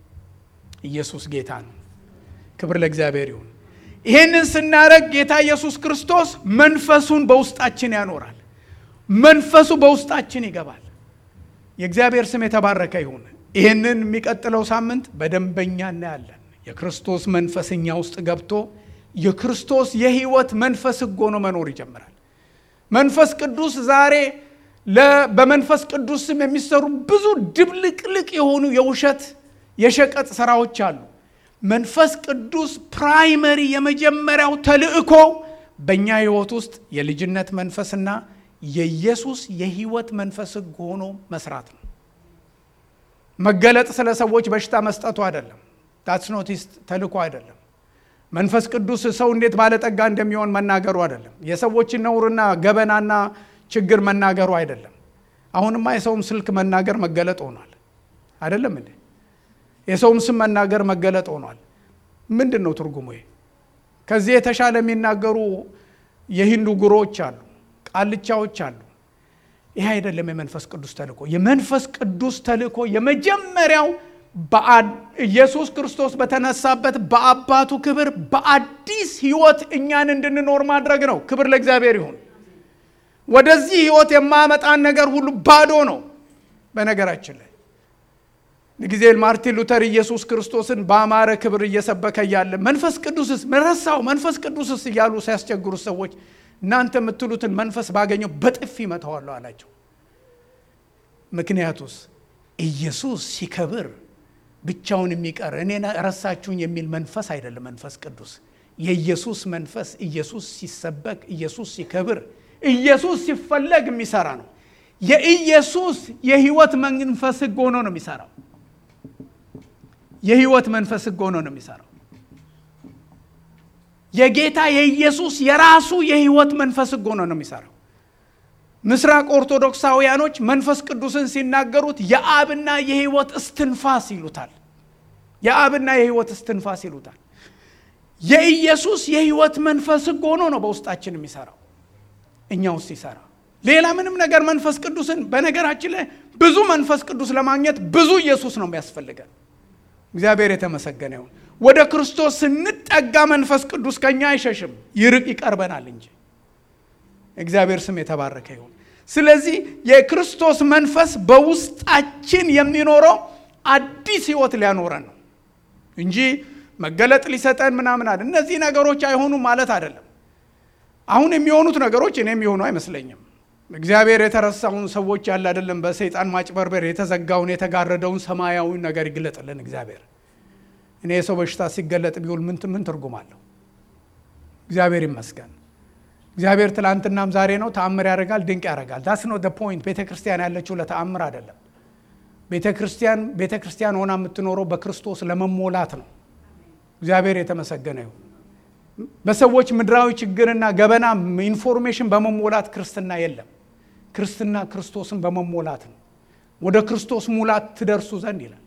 ኢየሱስ ጌታ ነው። ክብር ለእግዚአብሔር ይሁን። ይሄንን ስናረግ ጌታ ኢየሱስ ክርስቶስ መንፈሱን በውስጣችን ያኖራል። መንፈሱ በውስጣችን ይገባል። የእግዚአብሔር ስም የተባረከ ይሁን። ይሄንን የሚቀጥለው ሳምንት በደንበኛ እናያለን። የክርስቶስ መንፈስኛ ውስጥ ገብቶ የክርስቶስ የህይወት መንፈስ ሆኖ መኖር ይጀምራል። መንፈስ ቅዱስ ዛሬ በመንፈስ ቅዱስ ስም የሚሰሩ ብዙ ድብልቅልቅ የሆኑ የውሸት የሸቀጥ ስራዎች አሉ። መንፈስ ቅዱስ ፕራይመሪ የመጀመሪያው ተልእኮ በእኛ ህይወት ውስጥ የልጅነት መንፈስና የኢየሱስ የህይወት መንፈስ ሆኖ መስራት ነው። መገለጥ ስለ ሰዎች በሽታ መስጠቱ አይደለም። that's not his ተልእኮ አይደለም። መንፈስ ቅዱስ ሰው እንዴት ባለጠጋ እንደሚሆን መናገሩ አይደለም። የሰዎችን ነውርና ገበናና ችግር መናገሩ አይደለም። አሁንማ የሰውም ስልክ መናገር መገለጥ ሆኗል አይደለም እንዴ? የሰውም ስም መናገር መገለጥ ሆኗል። ምንድነው ትርጉሙ? ከዚህ የተሻለ የሚናገሩ የሂንዱ ጉሮዎች አሉ፣ ቃልቻዎች አሉ። ይሄ አይደለም የመንፈስ ቅዱስ ተልእኮ። የመንፈስ ቅዱስ ተልእኮ የመጀመሪያው በኢየሱስ ክርስቶስ በተነሳበት በአባቱ ክብር በአዲስ ህይወት እኛን እንድንኖር ማድረግ ነው። ክብር ለእግዚአብሔር ይሁን። ወደዚህ ህይወት የማመጣን ነገር ሁሉ ባዶ ነው። በነገራችን ላይ ለጊዜ ማርቲን ሉተር ኢየሱስ ክርስቶስን በአማረ ክብር እየሰበከ ያለ መንፈስ ቅዱስስ መረሳው መንፈስ ቅዱስስ እያሉ ሲያስቸግሩ ሰዎች እናንተ የምትሉትን መንፈስ ባገኘው በጥፊ መታዋለሁ አላቸው። ምክንያቱስ ኢየሱስ ሲከብር ብቻውን የሚቀር እኔና ረሳችሁኝ የሚል መንፈስ አይደለም። መንፈስ ቅዱስ የኢየሱስ መንፈስ ኢየሱስ ሲሰበክ ኢየሱስ ሲከብር ኢየሱስ ሲፈለግ የሚሰራ ነው። የኢየሱስ የህይወት መንፈስ ሆኖ ነው የሚሰራው። የህይወት መንፈስ ሆኖ ነው የሚሰራው። የጌታ የኢየሱስ የራሱ የህይወት መንፈስ ሆኖ ነው የሚሰራው። ምስራቅ ኦርቶዶክሳውያኖች መንፈስ ቅዱስን ሲናገሩት የአብና የህይወት እስትንፋስ ይሉታል። የአብና የህይወት እስትንፋስ ይሉታል። የኢየሱስ የህይወት መንፈስ ሆኖ ነው በውስጣችን የሚሰራው። እኛው ሲሰራ ሌላ ምንም ነገር መንፈስ ቅዱስን በነገራችን ላይ ብዙ መንፈስ ቅዱስ ለማግኘት ብዙ ኢየሱስ ነው የሚያስፈልገን። እግዚአብሔር የተመሰገነ ይሁን። ወደ ክርስቶስ ስንጠጋ መንፈስ ቅዱስ ከኛ አይሸሽም፣ ይርቅ ይቀርበናል እንጂ። እግዚአብሔር ስም የተባረከ ይሁን። ስለዚህ የክርስቶስ መንፈስ በውስጣችን የሚኖረው አዲስ ህይወት ሊያኖረን ነው እንጂ መገለጥ ሊሰጠን ምናምን አይደለም። እነዚህ ነገሮች አይሆኑም ማለት አይደለም። አሁን የሚሆኑት ነገሮች እኔም የሚሆኑ አይመስለኝም። እግዚአብሔር የተረሳውን ሰዎች ያለ አይደለም በሰይጣን ማጭበርበር የተዘጋውን የተጋረደውን ሰማያዊ ነገር ይግለጥልን እግዚአብሔር። እኔ የሰው በሽታ ሲገለጥ ቢውል ምን ምን ትርጉም አለው? እግዚአብሔር ይመስገን። እግዚአብሔር ትላንትናም ዛሬ ነው። ተአምር ያደርጋል፣ ድንቅ ያደርጋል። that's not the point። ቤተክርስቲያን ያለችው ለተአምር አይደለም። ቤተክርስቲያን ቤተክርስቲያን ሆና የምትኖረው በክርስቶስ ለመሞላት ነው። እግዚአብሔር የተመሰገነ ይሁን። በሰዎች ምድራዊ ችግርና ገበና ኢንፎርሜሽን በመሞላት ክርስትና የለም። ክርስትና ክርስቶስን በመሞላት ነው። ወደ ክርስቶስ ሙላት ትደርሱ ዘንድ ይላል።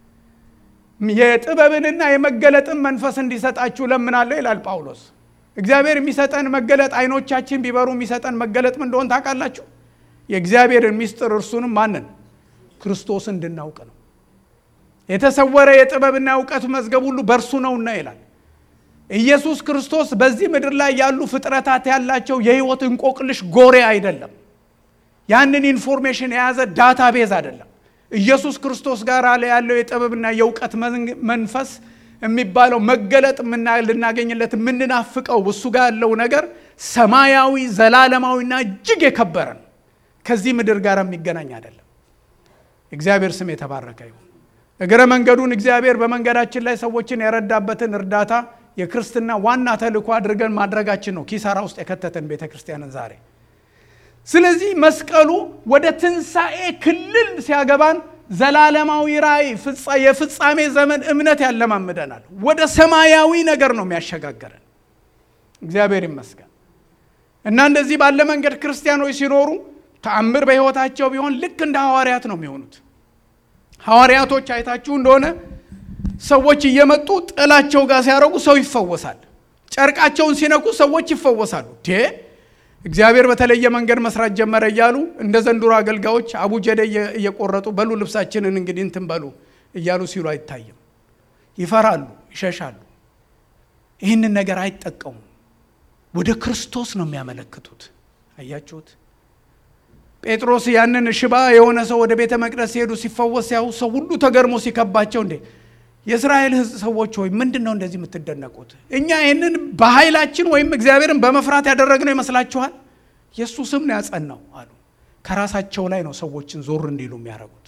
የጥበብንና የመገለጥን መንፈስ እንዲሰጣችሁ ለምናለሁ ይላል ጳውሎስ። እግዚአብሔር የሚሰጠን መገለጥ አይኖቻችን ቢበሩ የሚሰጠን መገለጥ ምን እንደሆነ ታውቃላችሁ? የእግዚአብሔርን ምስጢር እርሱንም ማንን? ክርስቶስን እንድናውቅ ነው። የተሰወረ የጥበብና የእውቀት መዝገብ ሁሉ በእርሱ ነውና ይላል። ኢየሱስ ክርስቶስ በዚህ ምድር ላይ ያሉ ፍጥረታት ያላቸው የህይወት እንቆቅልሽ ጎሬ አይደለም። ያንን ኢንፎርሜሽን የያዘ ዳታቤዝ አይደለም። ኢየሱስ ክርስቶስ ጋር ያለው የጥበብና የእውቀት መንፈስ የሚባለው መገለጥ ምን ልናገኝለት ምንናፍቀው እሱ ጋር ያለው ነገር ሰማያዊ ዘላለማዊና እጅግ የከበረ ነው። ከዚህ ምድር ጋር የሚገናኝ አይደለም። እግዚአብሔር ስም የተባረከ ይሁን። እግረ መንገዱን እግዚአብሔር በመንገዳችን ላይ ሰዎችን ያረዳበትን እርዳታ የክርስትና ዋና ተልእኮ አድርገን ማድረጋችን ነው ኪሳራ ውስጥ የከተተን ቤተክርስቲያንን ዛሬ። ስለዚህ መስቀሉ ወደ ትንሳኤ ክልል ሲያገባን ዘላለማዊ ራእይ የፍጻሜ ዘመን እምነት ያለማምደናል። ወደ ሰማያዊ ነገር ነው የሚያሸጋግረን። እግዚአብሔር ይመስገን። እና እንደዚህ ባለ መንገድ ክርስቲያኖች ሲኖሩ ተአምር በህይወታቸው ቢሆን ልክ እንደ ሐዋርያት ነው የሚሆኑት። ሐዋርያቶች አይታችሁ እንደሆነ ሰዎች እየመጡ ጥላቸው ጋር ሲያረጉ ሰው ይፈወሳል። ጨርቃቸውን ሲነኩ ሰዎች ይፈወሳሉ። ዴ እግዚአብሔር በተለየ መንገድ መስራት ጀመረ እያሉ እንደ ዘንዱሮ አገልጋዮች አቡጀደ እየቆረጡ በሉ ልብሳችንን እንግዲህ እንትን በሉ እያሉ ሲሉ አይታይም። ይፈራሉ፣ ይሸሻሉ። ይህንን ነገር አይጠቀሙም። ወደ ክርስቶስ ነው የሚያመለክቱት። አያችሁት? ጴጥሮስ ያንን ሽባ የሆነ ሰው ወደ ቤተ መቅደስ ሄዱ ሲፈወስ ያው ሰው ሁሉ ተገርሞ ሲከባቸው እንዴ የእስራኤል ሕዝብ ሰዎች ሆይ ምንድነው እንደዚህ የምትደነቁት? እኛ ይሄንን በኃይላችን ወይም እግዚአብሔርን በመፍራት ያደረግነው ይመስላችኋል? ኢየሱስም ነው ያጸናው አሉ። ከራሳቸው ላይ ነው ሰዎችን ዞር እንዲሉ የሚያረጉት።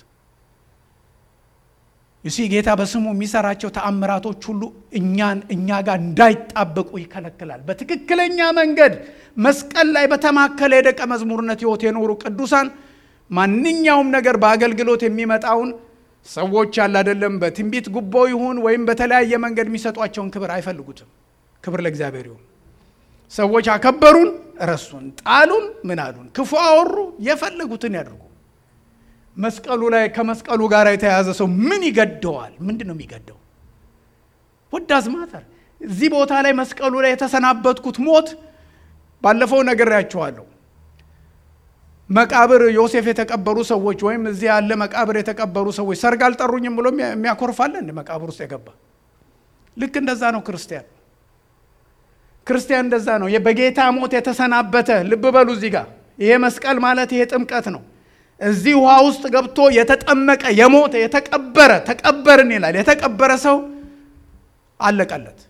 ይሲ ጌታ በስሙ የሚሰራቸው ተአምራቶች ሁሉ እኛን እኛ ጋር እንዳይጣበቁ ይከለክላል። በትክክለኛ መንገድ መስቀል ላይ በተማከለ የደቀ መዝሙርነት ሕይወት የኖሩ ቅዱሳን ማንኛውም ነገር በአገልግሎት የሚመጣውን ሰዎች ያለ አይደለም በትንቢት ጉቦ ይሁን ወይም በተለያየ መንገድ የሚሰጧቸውን ክብር አይፈልጉትም። ክብር ለእግዚአብሔር ይሁን። ሰዎች አከበሩን፣ ረሱን፣ ጣሉን፣ ምን አሉን፣ ክፉ አወሩ፣ የፈለጉትን ያድርጉ። መስቀሉ ላይ ከመስቀሉ ጋር የተያዘ ሰው ምን ይገደዋል? ምንድነው የሚገደው? what does matter? እዚህ ቦታ ላይ መስቀሉ ላይ የተሰናበትኩት ሞት ባለፈው ነግሬያችኋለሁ። መቃብር ዮሴፍ የተቀበሩ ሰዎች ወይም እዚህ ያለ መቃብር የተቀበሩ ሰዎች ሰርግ አልጠሩኝም ብሎ የሚያኮርፋል እንደ መቃብር ውስጥ የገባ ልክ እንደዛ ነው ክርስቲያን። ክርስቲያን እንደዛ ነው። በጌታ ሞት የተሰናበተ ልብ በሉ እዚህ ጋር ይሄ መስቀል ማለት ይሄ ጥምቀት ነው። እዚህ ውሃ ውስጥ ገብቶ የተጠመቀ የሞተ የተቀበረ ተቀበርን ይላል። የተቀበረ ሰው አለቀለት።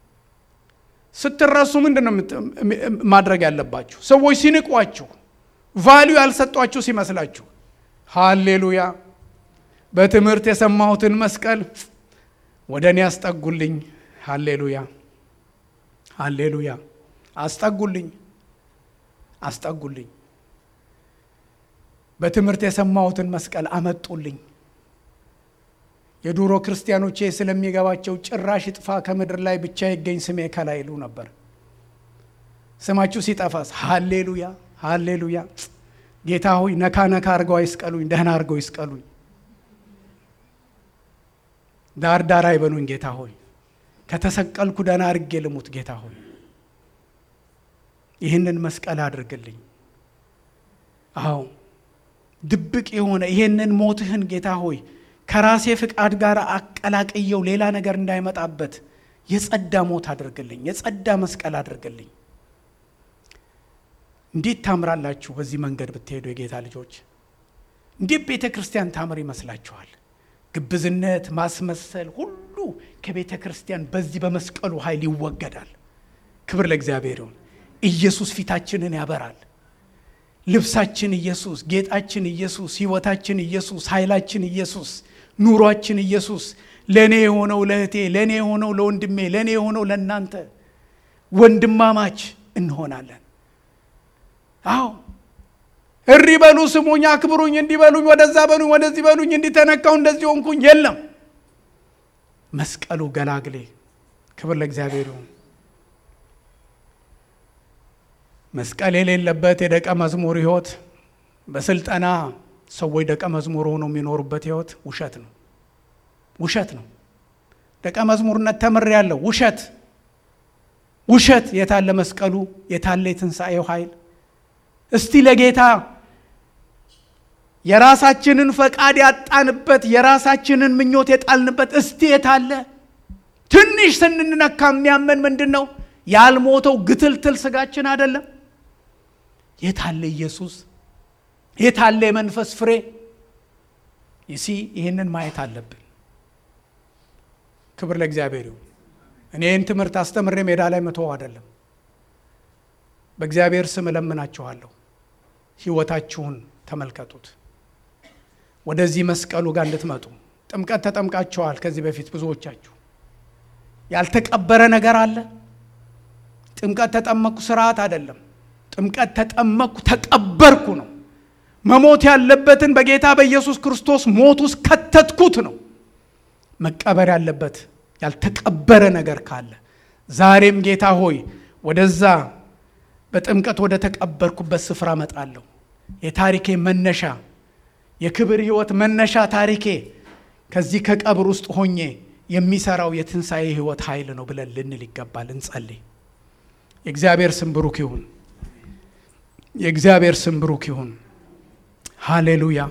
ስትረሱ ምንድነው ማድረግ ያለባችሁ? ሰዎች ሲንቋችሁ ቫልዩ ያልሰጧችሁ ሲመስላችሁ ሃሌሉያ በትምህርት የሰማሁትን መስቀል ወደኔ አስጠጉልኝ፣ ሃሌሉያ ሃሌሉያ አስጠጉልኝ አስጠጉልኝ በትምህርት የሰማሁትን መስቀል አመጡልኝ። የዱሮ ክርስቲያኖች ስለሚገባቸው ጭራሽ ይጥፋ ከምድር ላይ ብቻ ይገኝ ስሜ ከላይ ይሉ ነበር። ስማችሁ ሲጠፋስ ሃሌሉያ ሃሌሉያ ጌታ ሆይ ነካ ነካ አርገው አይስቀሉኝ፣ ደህና አርገው ይስቀሉኝ፣ ዳር ዳር አይበሉኝ ጌታ ሆይ፣ ከተሰቀልኩ ደህና አርጌ ልሙት ጌታ ሆይ፣ ይህንን መስቀል አድርግልኝ። አዎ ድብቅ የሆነ ይሄንን ሞትህን ጌታ ሆይ ከራሴ ፍቃድ ጋር አቀላቅየው ሌላ ነገር እንዳይመጣበት የጸዳ ሞት አድርግልኝ፣ የጸዳ መስቀል አድርግልኝ። እንዴት ታምራላችሁ በዚህ መንገድ ብትሄዱ የጌታ ልጆች። እንዴት ቤተክርስቲያን ታምር ይመስላችኋል? ግብዝነት፣ ማስመሰል ሁሉ ከቤተክርስቲያን በዚህ በመስቀሉ ኃይል ይወገዳል። ክብር ለእግዚአብሔር ይሁን። ኢየሱስ ፊታችንን ያበራል። ልብሳችን ኢየሱስ፣ ጌጣችን ኢየሱስ፣ ህይወታችን ኢየሱስ፣ ኃይላችን ኢየሱስ፣ ኑሯችን ኢየሱስ። ለኔ የሆነው ለእህቴ፣ ለኔ የሆነው ለወንድሜ፣ ለኔ የሆነው ለናንተ ወንድማማች እንሆናለን። አዎ እሪ በሉ ስሙኝ አክብሩኝ እንዲበሉኝ ወደዛ በሉኝ ወደዚህ በሉኝ እንዲተነካው እንደዚህ ሆንኩኝ የለም። መስቀሉ ገላግሌ። ክብር ለእግዚአብሔር ይሁን። መስቀል የሌለበት የደቀ መዝሙር ህይወት በስልጠና ሰዎች ደቀ መዝሙር ሆነው የሚኖሩበት ህይወት ውሸት ነው፣ ውሸት ነው። ደቀ መዝሙርነት ተምሬያለሁ፣ ውሸት ውሸት። የታለ መስቀሉ? የታለ የትንሣኤው ኃይል? እስቲ ለጌታ የራሳችንን ፈቃድ ያጣንበት የራሳችንን ምኞት የጣልንበት እስቲ የታለ? ትንሽ ስንነካ የሚያመን ምንድነው? ያልሞተው ግትልትል ስጋችን አይደለም? የታለ ኢየሱስ? የታለ የመንፈስ ፍሬ? ይሲ ይሄንን ማየት አለብን። ክብር ለእግዚአብሔር ይሁን። እኔ ይህን ትምህርት አስተምሬ ሜዳ ላይ መተው አይደለም። በእግዚአብሔር ስም እለምናችኋለሁ፣ ህይወታችሁን ተመልከቱት። ወደዚህ መስቀሉ ጋር እንድትመጡ። ጥምቀት ተጠምቃችኋል ከዚህ በፊት ብዙዎቻችሁ። ያልተቀበረ ነገር አለ? ጥምቀት ተጠመኩ ስርዓት አይደለም። ጥምቀት ተጠመኩ ተቀበርኩ ነው። መሞት ያለበትን በጌታ በኢየሱስ ክርስቶስ ሞት ውስጥ ከተትኩት ነው። መቀበር ያለበት ያልተቀበረ ነገር ካለ ዛሬም ጌታ ሆይ ወደዛ በጥምቀት ወደ ተቀበርኩበት ስፍራ መጣለሁ። የታሪኬ መነሻ የክብር ህይወት መነሻ ታሪኬ ከዚህ ከቀብር ውስጥ ሆኜ የሚሰራው የትንሣኤ ህይወት ኃይል ነው ብለን ልንል ይገባል። እንጸልይ። የእግዚአብሔር ስም ብሩክ ይሁን። የእግዚአብሔር ስም ብሩክ ይሁን። ሃሌሉያ።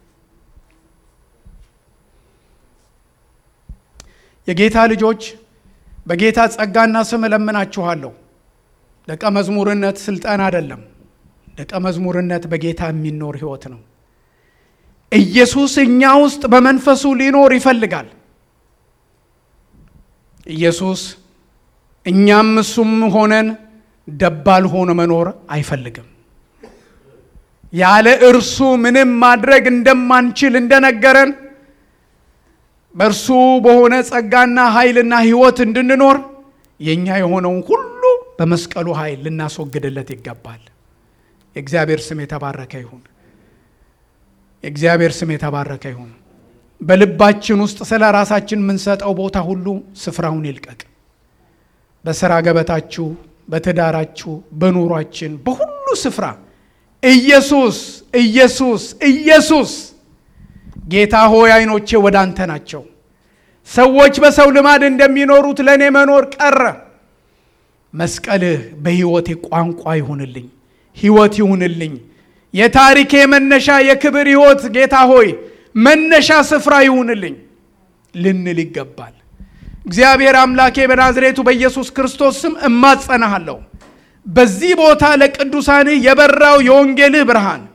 የጌታ ልጆች በጌታ ጸጋና ስም እለምናችኋለሁ። ደቀ መዝሙርነት ስልጣን አይደለም። ደቀ መዝሙርነት በጌታ የሚኖር ህይወት ነው። ኢየሱስ እኛ ውስጥ በመንፈሱ ሊኖር ይፈልጋል። ኢየሱስ እኛም እሱም ሆነን ደባል ሆኖ መኖር አይፈልግም። ያለ እርሱ ምንም ማድረግ እንደማንችል እንደነገረን በእርሱ በሆነ ጸጋና ኃይልና ህይወት እንድንኖር የኛ የሆነውን ሁሉ በመስቀሉ ኃይል ልናስወግድለት ይገባል። የእግዚአብሔር ስም የተባረከ ይሁን። የእግዚአብሔር ስም የተባረከ ይሁን። በልባችን ውስጥ ስለ ራሳችን የምንሰጠው ቦታ ሁሉ ስፍራውን ይልቀቅ። በሥራ ገበታችሁ፣ በትዳራችሁ፣ በኑሯችን በሁሉ ስፍራ ኢየሱስ ኢየሱስ ኢየሱስ ጌታ ሆይ አይኖቼ ወደ አንተ ናቸው። ሰዎች በሰው ልማድ እንደሚኖሩት ለኔ መኖር ቀረ። መስቀልህ በህይወቴ ቋንቋ ይሁንልኝ፣ ህይወት ይሁንልኝ። የታሪኬ መነሻ የክብር ህይወት ጌታ ሆይ መነሻ ስፍራ ይሁንልኝ ልንል ይገባል። እግዚአብሔር አምላኬ በናዝሬቱ በኢየሱስ ክርስቶስ ስም እማጸናሃለሁ። በዚህ ቦታ ለቅዱሳንህ የበራው የወንጌልህ ብርሃን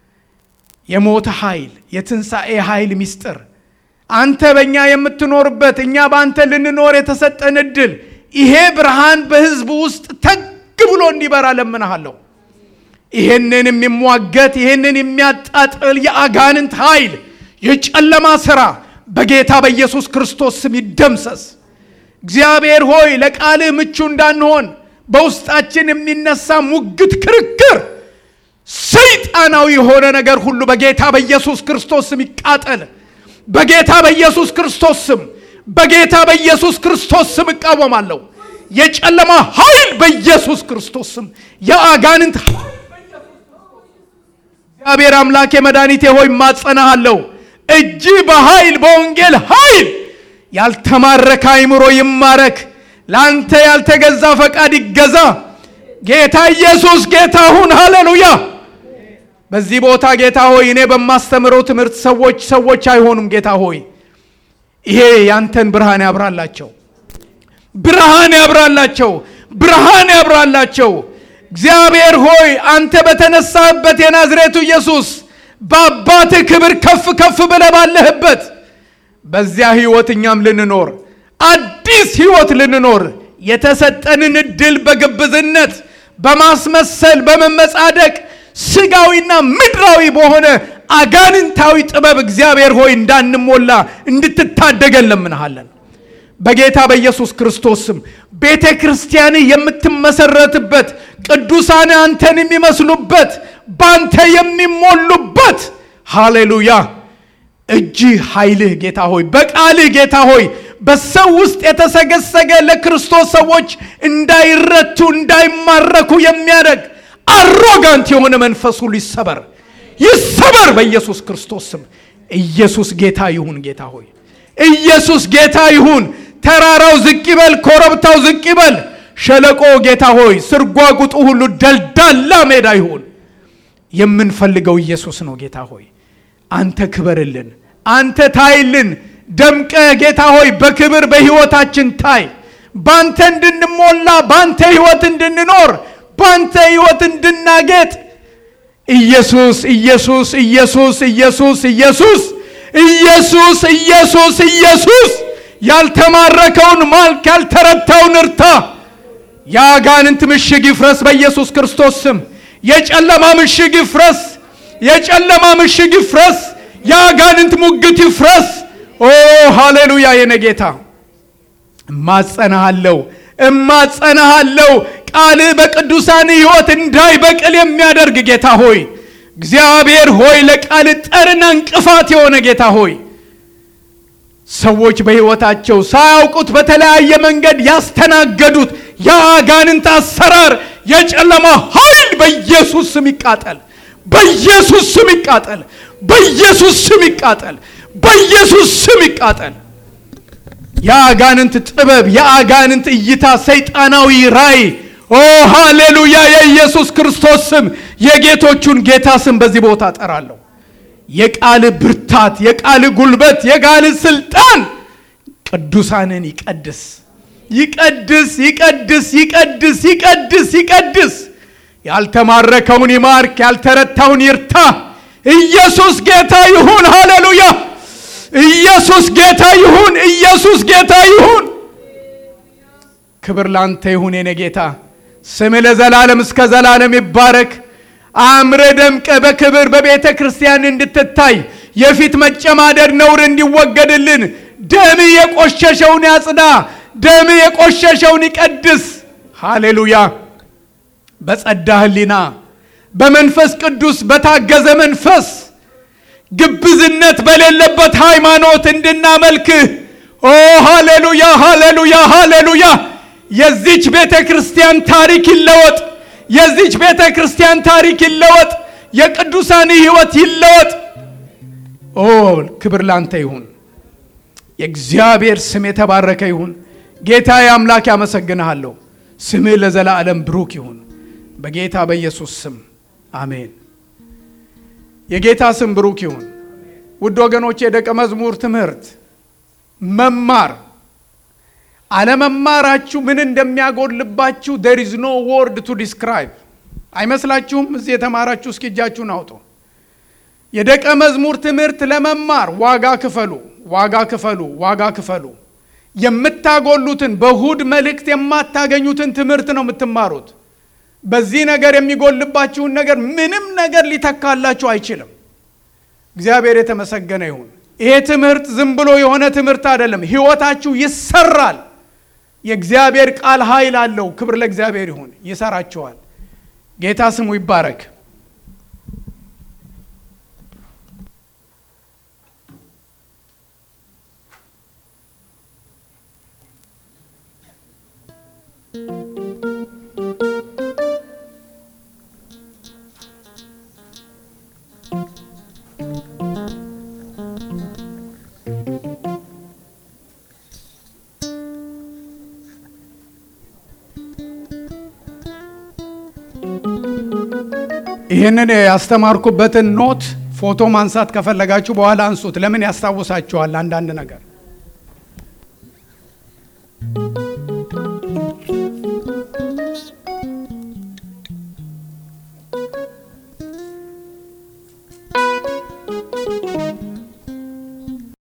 የሞት ኃይል የትንሣኤ ኃይል ሚስጥር አንተ በእኛ የምትኖርበት እኛ በአንተ ልንኖር የተሰጠን እድል ይሄ ብርሃን በህዝቡ ውስጥ ተግ ብሎ እንዲበራ ለምንሃለሁ። ይሄንን የሚሟገት ይሄንን የሚያጣጥል የአጋንንት ኃይል የጨለማ ሥራ በጌታ በኢየሱስ ክርስቶስ ስም ይደምሰስ። እግዚአብሔር ሆይ ለቃልህ ምቹ እንዳንሆን በውስጣችን የሚነሳ ሙግት፣ ክርክር፣ ሰይጣናዊ የሆነ ነገር ሁሉ በጌታ በኢየሱስ ክርስቶስ ስም ይቃጠል። በጌታ በኢየሱስ ክርስቶስ ስም በጌታ በኢየሱስ ክርስቶስ ስም እቃወማለሁ። የጨለማ ኃይል በኢየሱስ ክርስቶስ ስም፣ የአጋንንት ኃይል በኢየሱስ ክርስቶስ ስም እግዚአብሔር አምላኬ መድኃኒቴ ሆይ ማጸናሃለሁ። እጅ በኃይል በወንጌል ኃይል ያልተማረከ አይምሮ ይማረክ። ላንተ ያልተገዛ ፈቃድ ይገዛ። ጌታ ኢየሱስ ጌታ ሁን። ሃሌሉያ። በዚህ ቦታ ጌታ ሆይ እኔ በማስተምረው ትምህርት ሰዎች ሰዎች አይሆኑም። ጌታ ሆይ ይሄ ያንተን ብርሃን ያብራላቸው፣ ብርሃን ያብራላቸው፣ ብርሃን ያብራላቸው። እግዚአብሔር ሆይ አንተ በተነሳህበት የናዝሬቱ ኢየሱስ በአባትህ ክብር ከፍ ከፍ ብለህ ባለህበት በዚያ ህይወት እኛም ልንኖር አዲስ ህይወት ልንኖር የተሰጠንን እድል በግብዝነት በማስመሰል በመመጻደቅ ስጋዊና ምድራዊ በሆነ አጋንንታዊ ጥበብ እግዚአብሔር ሆይ እንዳንሞላ እንድትታደገን ለምንሃለን። በጌታ በኢየሱስ ክርስቶስ ስም ቤተ ክርስቲያን የምትመሰረትበት፣ ቅዱሳን አንተን የሚመስሉበት፣ ባንተ የሚሞሉበት ሃሌሉያ እጅ ኃይልህ ጌታ ሆይ በቃልህ ጌታ ሆይ በሰው ውስጥ የተሰገሰገ ለክርስቶስ ሰዎች እንዳይረቱ እንዳይማረኩ የሚያደርግ አሮጋንት የሆነ መንፈስ ሁሉ ይሰበር ይሰበር በኢየሱስ ክርስቶስ ስም። ኢየሱስ ጌታ ይሁን። ጌታ ሆይ ኢየሱስ ጌታ ይሁን። ተራራው ዝቅ ይበል፣ ኮረብታው ዝቅ ይበል፣ ሸለቆ ጌታ ሆይ ስርጓጉጡ ሁሉ ደልዳላ ሜዳ ይሁን። የምንፈልገው ኢየሱስ ነው። ጌታ ሆይ አንተ ክበርልን፣ አንተ ታይልን፣ ደምቀ ጌታ ሆይ በክብር በህይወታችን ታይ። ባንተ እንድንሞላ፣ ባንተ ህይወት እንድንኖር፣ ባንተ ህይወት እንድናጌጥ ኢየሱስ ኢየሱስ ኢየሱስ ኢየሱስ ኢየሱስ ኢየሱስ ኢየሱስ ኢየሱስ ያልተማረከውን ማልክ፣ ያልተረታውን እርታ። ያጋንንት ምሽግ ይፍረስ በኢየሱስ ክርስቶስ ስም። የጨለማ ምሽግ ይፍረስ፣ የጨለማ ምሽግ ይፍረስ፣ ያጋንንት ሙግት ይፍረስ። ኦ ሃሌሉያ የኔ ጌታ እማጸናሃለሁ እማጸናሃለሁ። ቃል በቅዱሳን ህይወት እንዳይበቅል የሚያደርግ ጌታ ሆይ እግዚአብሔር ሆይ ለቃል ጠርና እንቅፋት የሆነ ጌታ ሆይ ሰዎች በህይወታቸው ሳያውቁት በተለያየ መንገድ ያስተናገዱት ያጋንንት አሰራር የጨለማ ኃይል በኢየሱስ ስም ይቃጠል፣ በኢየሱስ ስም ይቃጠል፣ በኢየሱስ ስም ይቃጠል፣ በኢየሱስ ስም ይቃጠል። ያጋንንት ጥበብ፣ ያጋንንት እይታ፣ ሰይጣናዊ ራይ ኦ ሃሌሉያ የኢየሱስ ክርስቶስ ስም የጌቶቹን ጌታ ስም በዚህ ቦታ ጠራለሁ። የቃል ብርታት፣ የቃል ጉልበት፣ የቃል ስልጣን ቅዱሳንን ይቀድስ ይቀድስ ይቀድስ ይቀድስ ይቀድስ ይቀድስ። ያልተማረከውን ይማርክ፣ ያልተረታውን ይርታ። ኢየሱስ ጌታ ይሁን። ሃሌሉያ ኢየሱስ ጌታ ይሁን። ኢየሱስ ጌታ ይሁን። ክብር ላንተ ይሁን የኔ ጌታ። ስም ለዘላለም እስከ ዘላለም ይባረክ። አምረ ደምቀ በክብር በቤተ ክርስቲያን እንድትታይ የፊት መጨማደድ ነውር እንዲወገድልን ደም የቆሸሸውን ያጽዳ፣ ደም የቆሸሸውን ይቀድስ። ሃሌሉያ በጸዳ ህሊና በመንፈስ ቅዱስ በታገዘ መንፈስ ግብዝነት በሌለበት ሃይማኖት እንድናመልክህ ኦ ሃሌሉያ ሃሌሉያ ሃሌሉያ። የዚች ቤተ ክርስቲያን ታሪክ ይለወጥ፣ የዚች ቤተ ክርስቲያን ታሪክ ይለወጥ፣ የቅዱሳን ህይወት ይለወጥ። ኦ ክብር ላንተ ይሁን። የእግዚአብሔር ስም የተባረከ ይሁን። ጌታዬ አምላክ ያመሰግንሃለሁ። ስምህ ለዘላለም ብሩክ ይሁን በጌታ በኢየሱስ ስም አሜን። የጌታ ስም ብሩክ ይሁን። ውድ ወገኖች የደቀ መዝሙር ትምህርት መማር አለመማራችሁ ምን እንደሚያጎልባችሁ there is no word to describe አይመስላችሁም? እዚህ የተማራችሁ እስኪ እጃችሁን አውጡ። የደቀ መዝሙር ትምህርት ለመማር ዋጋ ክፈሉ፣ ዋጋ ክፈሉ፣ ዋጋ ክፈሉ። የምታጎሉትን በእሁድ መልእክት የማታገኙትን ትምህርት ነው የምትማሩት። በዚህ ነገር የሚጎልባችሁን ነገር ምንም ነገር ሊተካላችሁ አይችልም። እግዚአብሔር የተመሰገነ ይሁን። ይሄ ትምህርት ዝም ብሎ የሆነ ትምህርት አይደለም። ህይወታችሁ ይሰራል። የእግዚአብሔር ቃል ኃይል አለው። ክብር ለእግዚአብሔር ይሁን። ይሰራችኋል። ጌታ ስሙ ይባረክ። ይህንን ያስተማርኩበትን ኖት ፎቶ ማንሳት ከፈለጋችሁ በኋላ አንሱት። ለምን ያስታውሳችኋል አንዳንድ ነገር